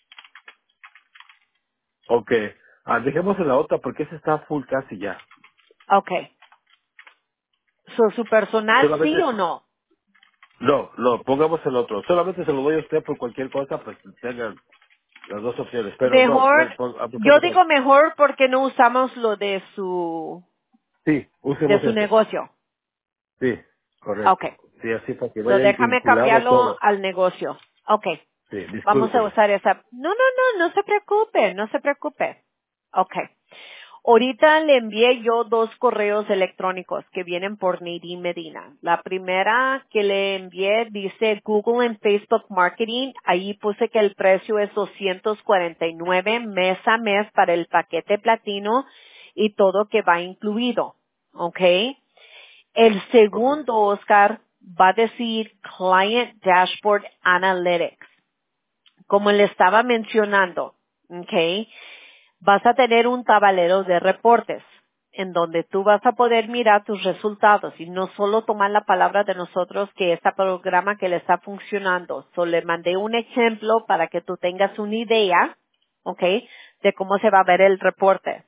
Ok, ah, dejemos en la otra porque esa está full casi ya. Okay. So, ¿su personal sí Solamente, o no? no, no, pongamos el otro. Solamente se lo doy a usted por cualquier cosa, pues tengan las dos opciones. Pero no, Mejor, de- pon- yo apuntemos a- digo mejor porque no usamos lo de su, sí, de usemos su ese. negocio. Sí, Okay. correcto. Sí, así para que So, vaya déjame vinculado cambiarlo todo. al negocio. Okay. Sí, Vamos a disculpe. usar esa. No, no, no, no se preocupe, no se preocupe. Okay. Ahorita le envié yo dos correos electrónicos que vienen por Nadine Medina. La primera que le envié dice Google and Facebook Marketing. Ahí puse que el precio es doscientos cuarenta y nueve mes a mes para el paquete platino y todo que va incluido. ¿Ok? El Ok. segundo, Oscar, va a decir Client Dashboard Analytics. Como le estaba mencionando, ¿ok? Vas a tener un tablero de reportes en donde tú vas a poder mirar tus resultados y no solo tomar la palabra de nosotros que este programa que le está funcionando. Solo le mandé un ejemplo para que tú tengas una idea, ¿ok? De cómo se va a ver el reporte,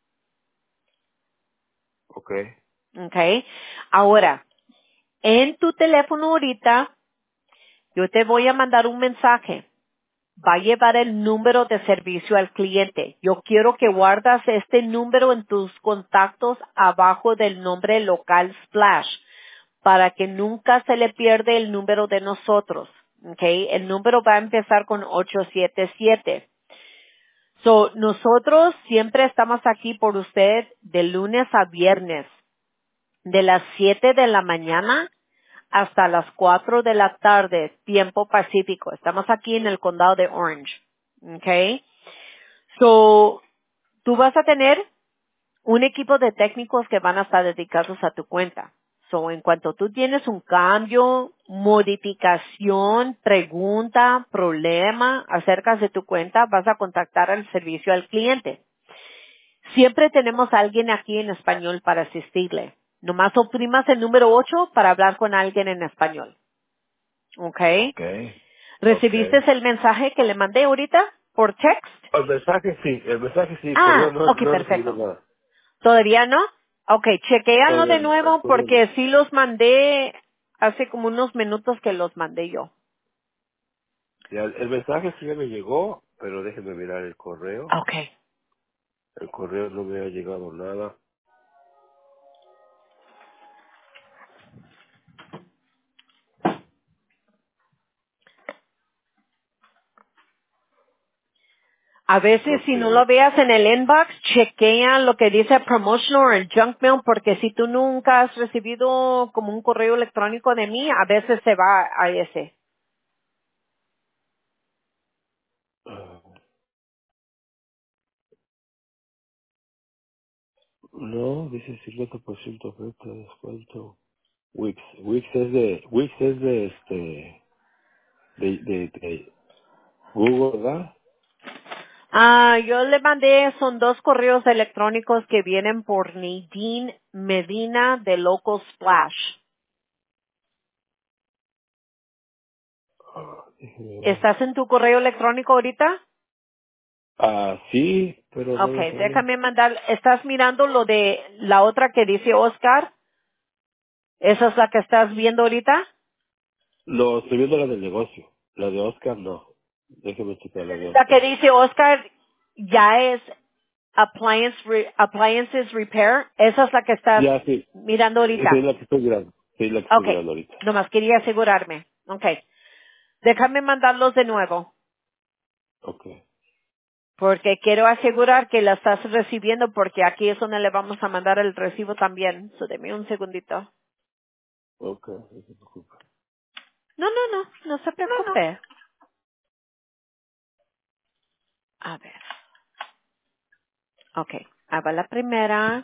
Ok. ¿ok? Ahora, en tu teléfono ahorita, yo te voy a mandar un mensaje. Va a llevar el número de servicio al cliente. Yo quiero que guardas este número en tus contactos abajo del nombre local Splash para que nunca se le pierde el número de nosotros. ¿Okay? El número va a empezar con ocho siete siete. So, nosotros siempre estamos aquí por usted de lunes a viernes, de las siete de la mañana hasta las cuatro de la tarde, tiempo pacífico. Estamos aquí en el condado de Orange. Okay. So, tú vas a tener un equipo de técnicos que van a estar dedicados a tu cuenta. So, en cuanto tú tienes un cambio, modificación, pregunta, problema acerca de tu cuenta, vas a contactar al servicio al cliente. Siempre tenemos a alguien aquí en español para asistirle. Nomás oprimas el número ocho para hablar con alguien en español. ¿Ok? Ok, ok. ¿Recibiste el mensaje que le mandé ahorita por text? El mensaje sí, el mensaje sí, el correo Ah, no, ok, no he recibido perfecto. nada. ¿Todavía no? Ok, chequéalo Todavía de no, el nuevo correo no. porque sí los mandé hace como unos minutos que los mandé yo. Ya, el mensaje sí ya me llegó, pero déjenme mirar el correo. Ok. El correo no me ha llegado nada. A veces No si no sé. lo veas en el inbox, chequea lo que dice promotional o el junk mail porque si tú nunca has recibido como un correo electrónico de mí, a veces se va a ese. Ah, no, dice cincuenta por ciento oferta, descuento. Wix. Wix es de, Wix es de este, de, de, de Google, ¿verdad? Ah, yo le mandé, son dos correos electrónicos que vienen por Nadine Medina de Local Splash. Ah, déjeme ver. ¿Estás en tu correo electrónico ahorita? Ah, sí, pero no me Okay, sale. déjame mandar, ¿estás mirando lo de la otra que dice Oscar? ¿Esa es la que estás viendo ahorita? No, estoy viendo la del negocio. La de Oscar no. Déjeme checar la de La que Oscar. dice Oscar ya es appliance re- appliances repair. Esa es la que estás Ya, sí. mirando Esa es ahorita. la que estoy mirando. Sí, la que estoy Okay, mirando ahorita. nomás quería asegurarme. Okay, déjame mandarlos de nuevo. Ok. Porque quiero asegurar que la estás recibiendo porque aquí es donde le vamos a mandar el recibo también. So, deme un segundito. Ok, no se preocupe. No, no, no, no se preocupe. A ver. Okay, ahí va la primera.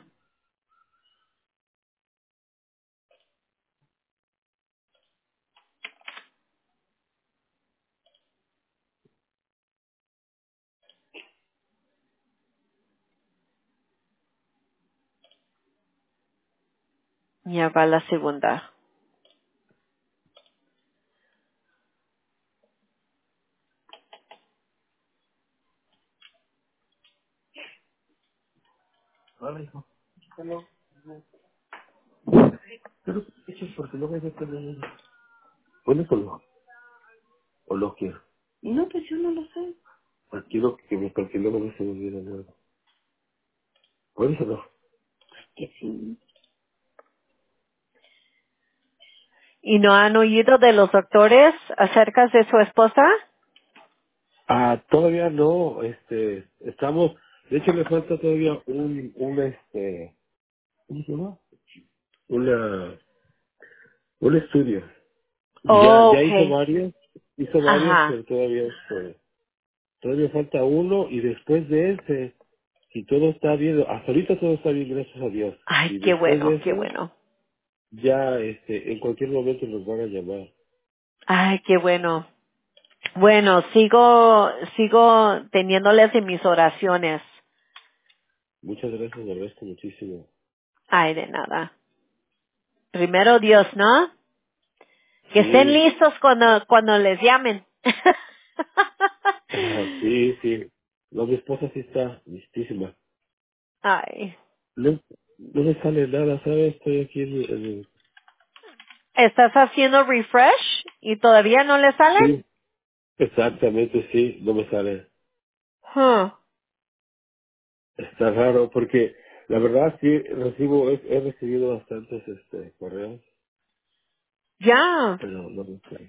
Y ahí va la segunda. Hola, hijo. Hello. Pero, eso es porque no me deja tener... ¿Pones o no? ¿O lo quiero? No, pues yo no lo sé. Pues quiero que me porque luego no se me olvida nada. ¿Pones o no? Que sí. ¿Y no han oído de los doctores acerca de su esposa? Ah, todavía no, este, estamos, de hecho me falta todavía un, un, este, ¿cómo se llama? Una, un estudio. Ya, Oh, ya hizo okay. varios, hizo varios, Ajá. pero todavía, este, todavía falta uno y después de ese, si todo está bien, hasta ahorita todo está bien, gracias a Dios. Ay, Y qué después de bueno, qué eso, bueno. ya, este, en cualquier momento nos van a llamar. Ay, qué bueno. Bueno, sigo, sigo teniéndoles en mis oraciones. Muchas gracias, le agradezco muchísimo. Ay, de nada. Primero Dios, ¿no? Que estén Sí, listos cuando, cuando les llamen. ah, sí, sí. No, mi esposa sí está listísima. Ay. No, no me sale nada, ¿sabes? Estoy aquí en, el... en el- ¿Estás haciendo refresh y todavía no le salen? Sí, exactamente, sí, no me sale. Huh. Está raro porque la verdad sí recibo, he, he recibido bastantes este correos, Ya. pero no me sale.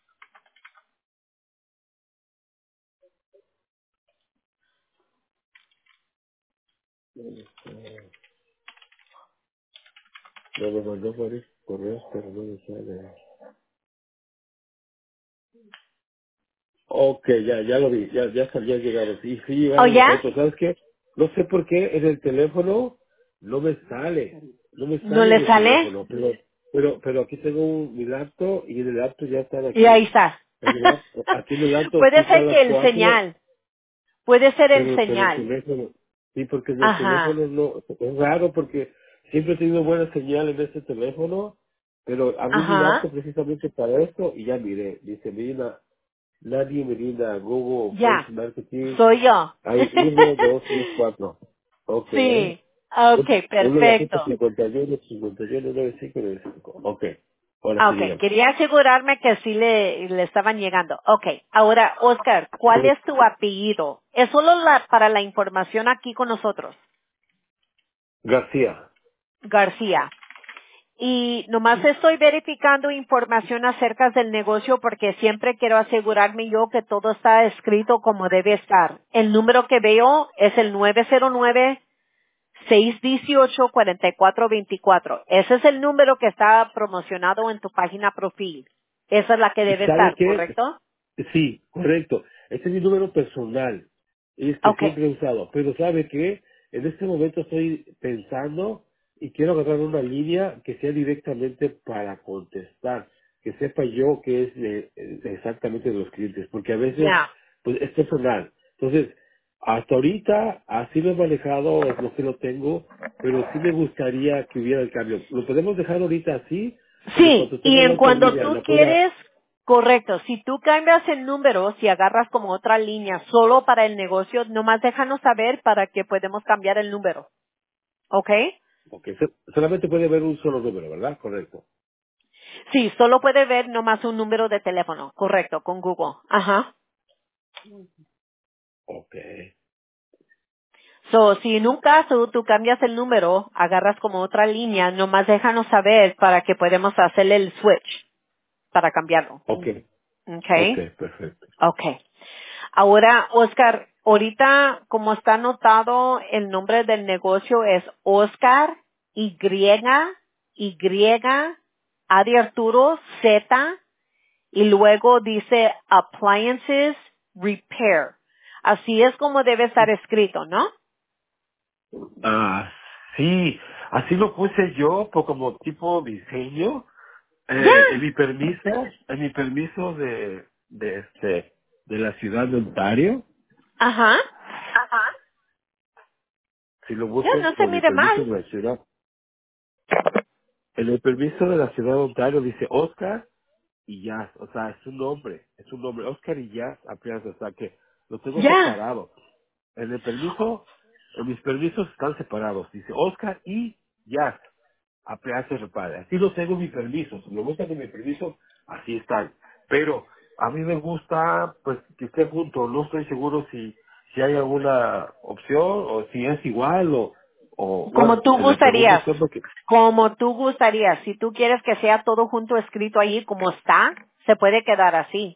No me sale. No me mandó varios correos, pero no me sale. Ok, ya, ya lo vi, ya, ya, sal- ya llegaron. Sí, sí ¿Oh, llegaron los ya? otros. ¿Sabes qué? No sé por qué en el teléfono no me sale. No me ¿No sale en le el sale? teléfono. Pero, pero, pero aquí tengo un, mi laptop y en el laptop ya están Y ahí aquí. está. En el laptop- aquí en el laptop sí Puede están ser las que el cuatro, señal. Puede ser el pero, pero el señal. teléfono, sí, porque en el Ajá. teléfono no, es raro porque siempre he tenido buena señal en este teléfono, pero abrí mi laptop Ajá. precisamente para esto y ya miré. Dice, Medina, nadie Medina, Google, Voice Ya. Marketing, Soy yo. hay uno, dos, tres, cuatro. Ok. Sí. Okay, Uno de ciento perfecto. cincuenta y uno, cincuenta y uno, noventa y cinco, noventa y cinco. Ok. Ahora sí, Okay, dígame. quería asegurarme que sí le, le estaban llegando. Okay, ahora, Oscar, ¿cuál Sí. es tu apellido? Es solo la, para la información aquí con nosotros. García. García. Y nomás estoy verificando información acerca del negocio porque siempre quiero asegurarme yo que todo está escrito como debe estar. El número que veo es el nueve cero nueve, seis uno ocho, cuatro cuatro dos cuatro. Ese es el número que está promocionado en tu página profil. Esa es la que debe ¿Sabe estar, qué? ¿correcto? Sí, correcto. Este es mi número personal. Es que Okay. siempre he usado. Pero ¿sabe qué? En este momento estoy pensando y quiero agarrar una línea que sea directamente para contestar. Que sepa yo que es de- de exactamente de los clientes. Porque a veces, Ya. pues es personal. Entonces, hasta ahorita así lo he manejado, es lo que lo tengo, pero sí me gustaría que hubiera el cambio. ¿Lo podemos dejar ahorita así? Donde Sí, cuando y tenga la en otra cuando línea tú la pueda... quieres, correcto, si tú cambias el número, si agarras como otra línea solo para el negocio, nomás déjanos saber para que podamos cambiar el número. ¿Ok? Ok, so- solamente puede haber un solo número, ¿verdad? Correcto. Sí, solo puede ver nomás un número de teléfono, correcto, con Google. Ajá. Ok. So, si en un caso tú cambias el número, agarras como otra línea, nomás déjanos saber para que podamos hacerle el switch para cambiarlo. Ok. Ok, ¿Ok? perfecto. Ok. Ahora, Oscar, ahorita, como está anotado, el nombre del negocio es Oscar, Y, Y, A de Arturo, Z, y luego dice Appliances Repair. Así es como debe estar escrito, ¿no? Ah, sí, así lo puse yo, por como tipo diseño, Ya. eh, en mi permiso, en mi permiso de, de este, de la ciudad de Ontario, Ajá. si lo Ya, buscan no se por mi mire permiso mal. de la ciudad, en el permiso de la ciudad de Ontario dice Oscar y Jazz, o sea, es un nombre, es un nombre, Oscar y Jazz, apenas, o sea que lo tengo Ya. separado. En el permiso, en mis permisos están separados. Dice Oscar y Jazz. Apenas se repara. Así lo tengo en mis permisos. Si lo buscan en mi permiso, así están. Pero a mí me gusta pues que esté junto. No estoy seguro si, si hay alguna opción o si es igual o, o Como bueno, tú se le pregunto a gustarías. usted porque Como tú gustarías. Si tú quieres que sea todo junto escrito ahí como está, se puede quedar así.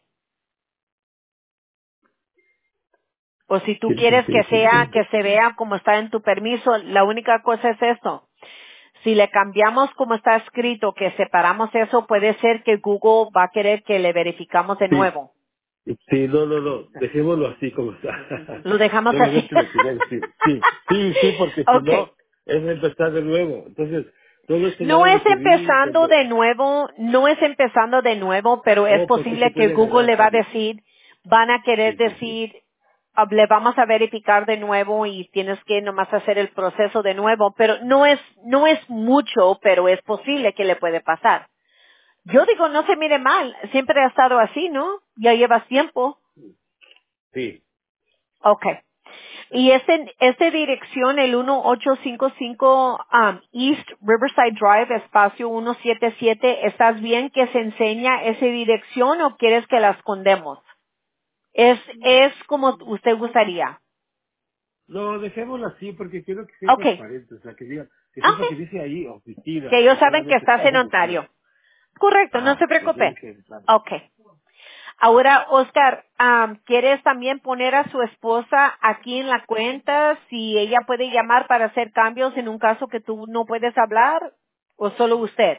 O si tú sí, sí, quieres sí, que sí, sea, sí. que se vea como está en tu permiso, la única cosa es esto. Si le cambiamos como está escrito, que separamos eso, puede ser que Google va a querer que le verificamos de Sí, nuevo. sí, no, no, no, dejémoslo así como está. Lo dejamos así. Solamente me quería decir, sí, sí, sí, porque si Ok. no, es empezar de nuevo. Entonces, todo este No lado es lo que vi empezando cuando, de nuevo, no es empezando de nuevo, pero es oh, porque se posible que puede Google agarrar le va a cambio. decir, van a querer Sí, sí, sí. decir, ah, le vamos a verificar de nuevo y tienes que nomás hacer el proceso de nuevo, pero no es, no es mucho, pero es posible que le puede pasar. Yo digo, no se mire mal, siempre ha estado así, ¿no? Ya llevas tiempo. Sí, Okay. Y este, esta dirección, el dieciocho cincuenta y cinco um, East Riverside Drive, espacio ciento setenta y siete, ¿estás bien que se enseña esa dirección o quieres que la escondemos? Es, es como usted gustaría. no, dejémoslo así porque quiero que sea Okay. transparente, o sea, que diga, que sepa que Okay. dice ahí oficina Que ellos y saben que solamente estás está en en oficina. Ontario. Correcto, no se Ajá, que preocupe. tiene que estar. Okay. Ahora, Oscar, am, ¿quieres también poner a su esposa aquí en la cuenta si ella puede llamar para hacer cambios en un caso que tú no puedes hablar o solo usted?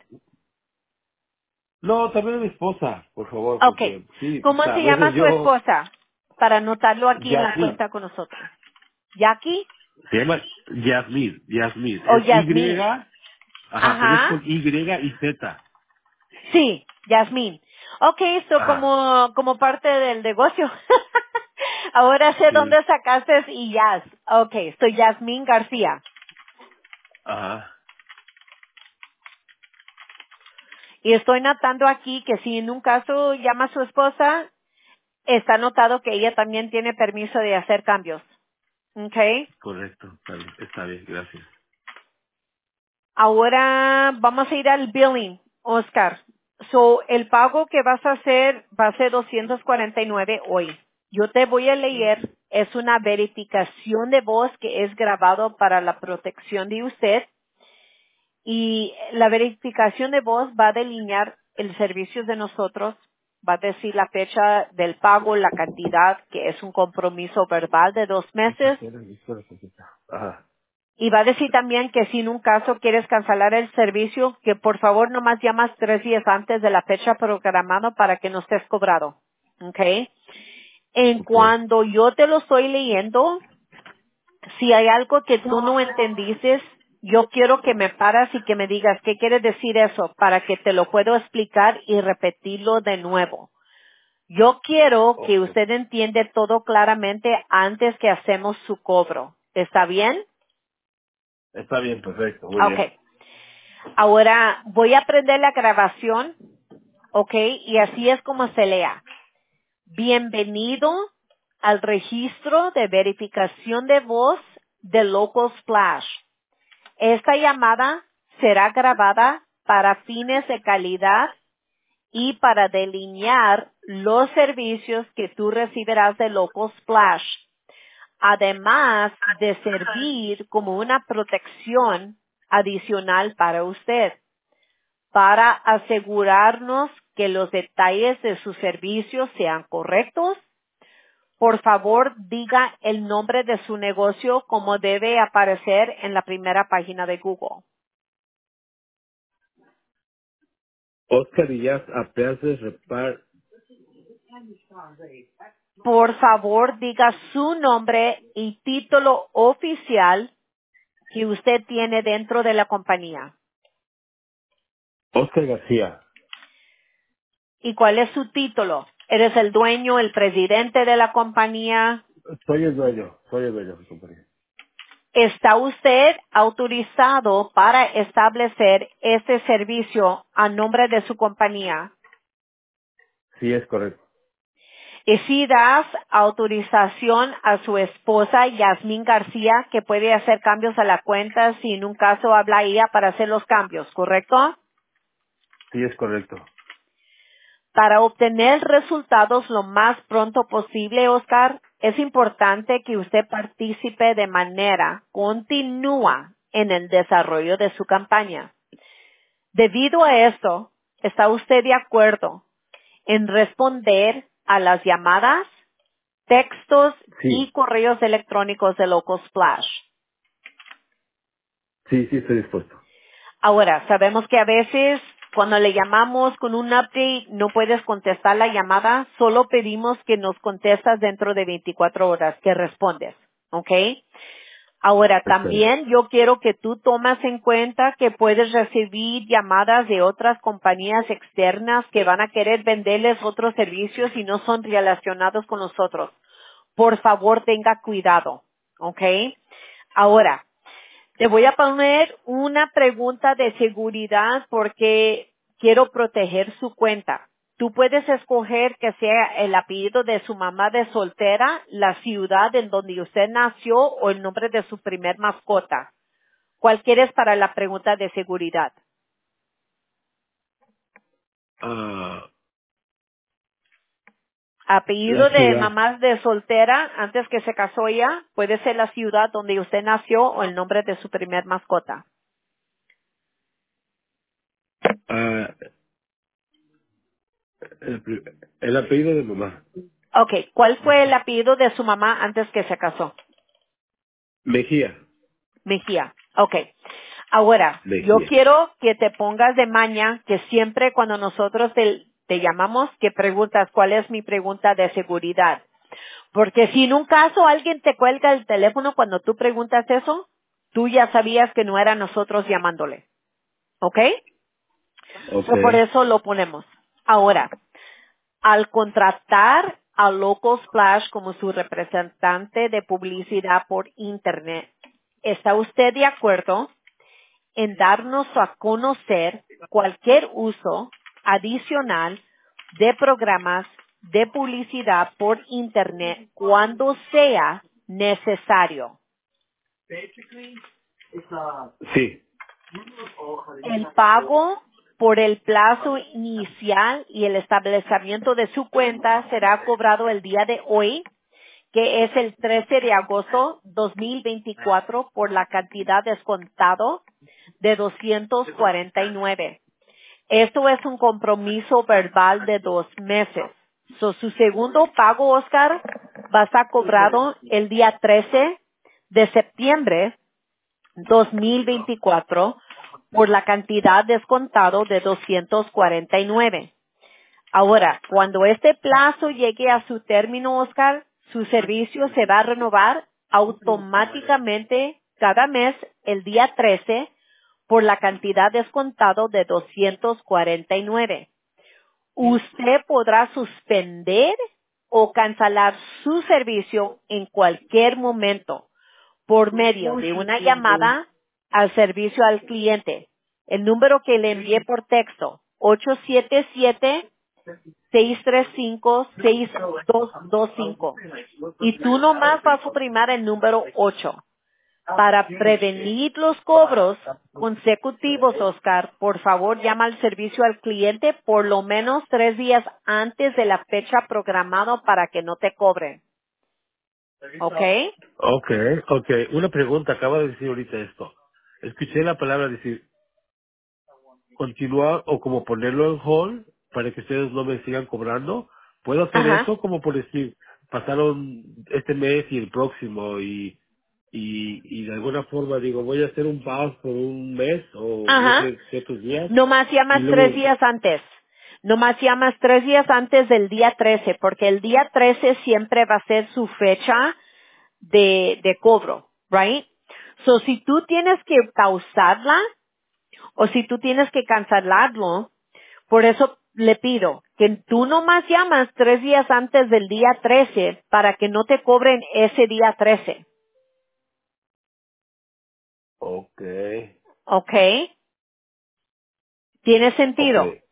No, también a mi esposa, por favor, Okay. porque sí, o ¿Cómo sea, a se llama veces su yo, esposa? Para anotarlo aquí en la Yasmín, cuenta con nosotros. ¿Jackie se llama Yasmín, Yasmín, o es Y, Yasmín? ajá, pero es Ajá. con Y y Z. Sí, Yasmín. Okay, esto Ajá, como, como parte del negocio. Ahora sé sí, dónde sacaste y Yas. Okay, soy Yasmín García. ajá. Y estoy notando aquí que si en un caso llama a su esposa, está notado que ella también tiene permiso de hacer cambios. Okay. Correcto, está bien, está bien, gracias. Ahora vamos a ir al billing, Oscar. So, el pago que vas a hacer va a ser doscientos cuarenta y nueve hoy. Yo te voy a leer, es una verificación de voz que es grabado para la protección de usted y la verificación de voz va a delinear el servicio de nosotros, va a decir la fecha del pago, la cantidad, que es un compromiso verbal de dos meses. Espera, espera, espera. Ajá, Y va a decir también que si en un caso quieres cancelar el servicio, que por favor nomás llamas tres días antes de la fecha programada para que no estés cobrado. ¿Ok? En ok, cuando yo te lo estoy leyendo, si hay algo que tú no entendiste, yo quiero que me paras y que me digas qué quiere decir eso para que te lo puedo explicar y repetirlo de nuevo. Yo quiero que ok. usted entiende todo claramente antes que hacemos su cobro. ¿Está bien? Está bien, perfecto, muy bien. Ok. Ahora voy a prender la grabación, ¿ok? Y así es como se lea. Bienvenido al registro de verificación de voz de Local Splash. Esta llamada será grabada para fines de calidad y para delinear los servicios que tú recibirás de Local Splash, además de servir como una protección adicional para usted. Para asegurarnos que los detalles de sus servicios sean correctos, por favor diga el nombre de su negocio como debe aparecer en la primera página de Google. Oscar Díaz Appearances Repar. Por favor diga su nombre y título oficial que usted tiene dentro de la compañía. Oscar García. ¿Y cuál es su título? ¿Eres el dueño, el presidente de la compañía? Soy el dueño, soy el dueño de mi compañía. ¿Está usted autorizado para establecer este servicio a nombre de su compañía? Sí, es correcto. Y si das autorización a su esposa, Yasmín García, que puede hacer cambios a la cuenta si en un caso habla ella para hacer los cambios, ¿correcto? Sí, es correcto. Para obtener resultados lo más pronto posible, Oscar, es importante que usted participe de manera continua en el desarrollo de su campaña. Debido a esto, ¿está usted de acuerdo en responder a las llamadas, textos y Sí, correos electrónicos de Local Splash? sí, sí, estoy dispuesto. Ahora, sabemos que a veces cuando le llamamos con un update no puedes contestar la llamada, solo pedimos que nos contestas dentro de veinticuatro horas, que respondes, ¿ok? Ahora, Está bien. también yo quiero que tú tomas en cuenta que puedes recibir llamadas de otras compañías externas que van a querer venderles otros servicios y no son relacionados con nosotros. Por favor, tenga cuidado, ¿ok? Ahora, te voy a poner una pregunta de seguridad porque quiero proteger su cuenta. Tú puedes escoger que sea el apellido de su mamá de soltera, la ciudad en donde usted nació o el nombre de su primer mascota. ¿Cuál quieres para la pregunta de seguridad? Ah, Apellido la de ciudad. mamá de soltera antes que se casó ella, puede ser la ciudad donde usted nació o el nombre de su primer mascota. Ah, el, pri- el apellido de mamá. Ok, ¿cuál fue el apellido de su mamá antes que se casó? Mejía. Mejía. Ok. Ahora, yo Mejía. quiero que te pongas de maña que siempre cuando nosotros te, te llamamos, que preguntas cuál es mi pregunta de seguridad. Porque si en un caso alguien te cuelga el teléfono cuando tú preguntas eso, tú ya sabías que no era nosotros llamándole. ¿Ok? Ok. So, por eso lo ponemos. Ahora, al contratar a Local Splash como su representante de publicidad por Internet, ¿está usted de acuerdo en darnos a conocer cualquier uso adicional de programas de publicidad por Internet cuando sea necesario. Sí. El pago por el plazo inicial y el establecimiento de su cuenta será cobrado el día de hoy, que es el trece de agosto dos mil veinticuatro, por la cantidad descontado de doscientos cuarenta y nueve. Esto es un compromiso verbal de dos meses. So, su segundo pago, Oscar, va a estar cobrado el día trece de septiembre dos mil veinticuatro por la cantidad descontado de doscientos cuarenta y nueve. Ahora, cuando este plazo llegue a su término, Oscar, su servicio se va a renovar automáticamente cada mes el día trece por la cantidad descontado de doscientos cuarenta y nueve. Usted podrá suspender o cancelar su servicio en cualquier momento por medio de una llamada al servicio al cliente. El número que le envié por texto, ocho siete siete, seis tres cinco, seis dos dos cinco. Y tú nomás vas a primar el número ocho. Para prevenir los cobros consecutivos, Oscar, por favor llama al servicio al cliente por lo menos tres días antes de la fecha programada para que no te cobren. ¿Ok? Ok, ok. Una pregunta, acaba de decir ahorita esto. Escuché la palabra decir continuar o como ponerlo en hold para que ustedes no me sigan cobrando. ¿Puedo hacer Ajá. eso? Como por decir, pasaron este mes y el próximo y, y, y de alguna forma digo, voy a hacer un pause por un mes o no Ajá. sé, ciertos días Nomás y llamas tres luego, días antes. Nomás llamas tres días antes del día trece, porque el día trece siempre va a ser su fecha de, de cobro, right? So, si tú tienes que pausarla o si tú tienes que cancelarlo, por eso le pido que tú nomás llamas tres días antes del día trece para que no te cobren ese día trece, ok, ¿ok? ¿Tiene sentido? ok.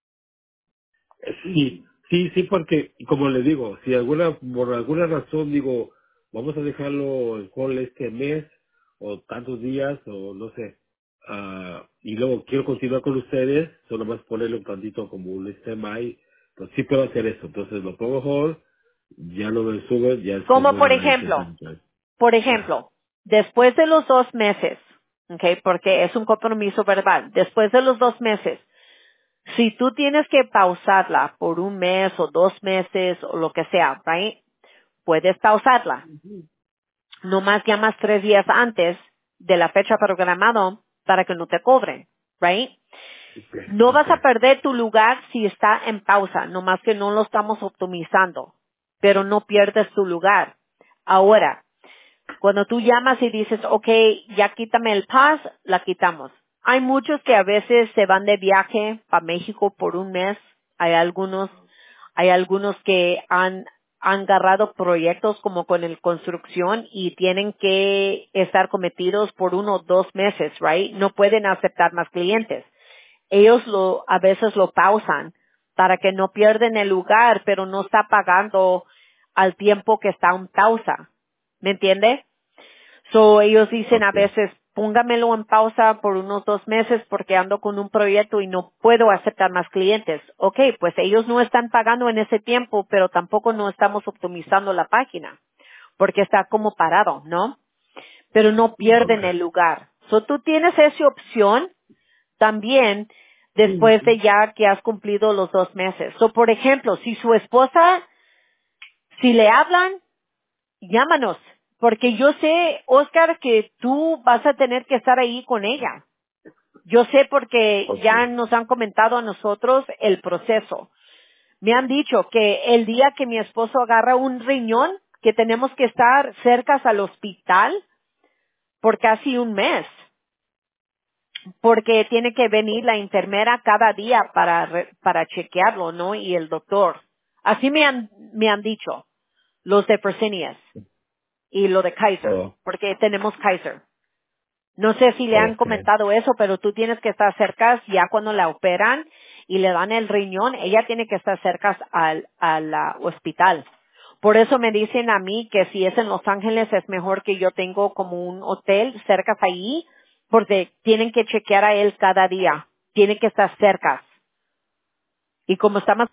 Sí, sí, sí, porque como le digo, si alguna por alguna razón digo, vamos a dejarlo en hold este mes o tantos días o no sé, ah, y luego quiero continuar con ustedes, solo más ponerle un tantito como un stand-by, pues sí puedo hacer eso. Entonces lo pongo hold, ya no me sube, ya después Como voy por a intentar ejemplo, entonces. por Ajá. ejemplo, después de los dos meses, ¿ok? Porque es un compromiso verbal. Después de los dos meses, si tú tienes que pausarla por un mes o dos meses o lo que sea, right? Puedes pausarla. Nomás llamas tres días antes de la fecha programada para que no te cobren, right? Ok, No vas ok. a perder tu lugar si está en pausa, nomás que no lo estamos optimizando, pero no pierdes tu lugar. Ahora, cuando tú llamas y dices, ok, ya quítame el pass, la quitamos. Hay muchos que a veces se van de viaje a México por un mes. Hay algunos, hay algunos que han, han agarrado proyectos como con el construcción y tienen que estar cometidos por uno o dos meses, right? No pueden aceptar más clientes. Ellos lo, a veces lo pausan para que no pierden el lugar, pero no está pagando al tiempo que está en pausa. ¿Me entiende? So, ellos dicen a Ok. veces, póngamelo en pausa por unos dos meses porque ando con un proyecto y no puedo aceptar más clientes. Ok, pues ellos no están pagando en ese tiempo, pero tampoco no estamos optimizando la página porque está como parado, ¿no? Pero no Ok. pierden el lugar. So, tú tienes esa opción también después de ya que has cumplido los dos meses. So, por ejemplo, si su esposa, si le hablan, llámanos, porque yo sé, Oscar, que tú vas a tener que estar ahí con ella. Yo sé porque Ok. ya nos han comentado a nosotros el proceso. Me han dicho que el día que mi esposo agarra un riñón, que tenemos que estar cerca al hospital por casi un mes, porque tiene que venir la enfermera cada día para, re- para chequearlo, ¿no? Y el doctor. Así me han, me han dicho los de Fresenius y lo de Kaiser, Oh, porque tenemos Kaiser. No sé si le han Okay. comentado eso, pero tú tienes que estar cerca ya cuando la operan y le dan el riñón, ella tiene que estar cerca al, al ah, hospital. Por eso me dicen a mí que si es en Los Ángeles es mejor que yo tengo como un hotel cerca ahí, porque tienen que chequear a él cada día. Tiene que estar cerca. Y como está más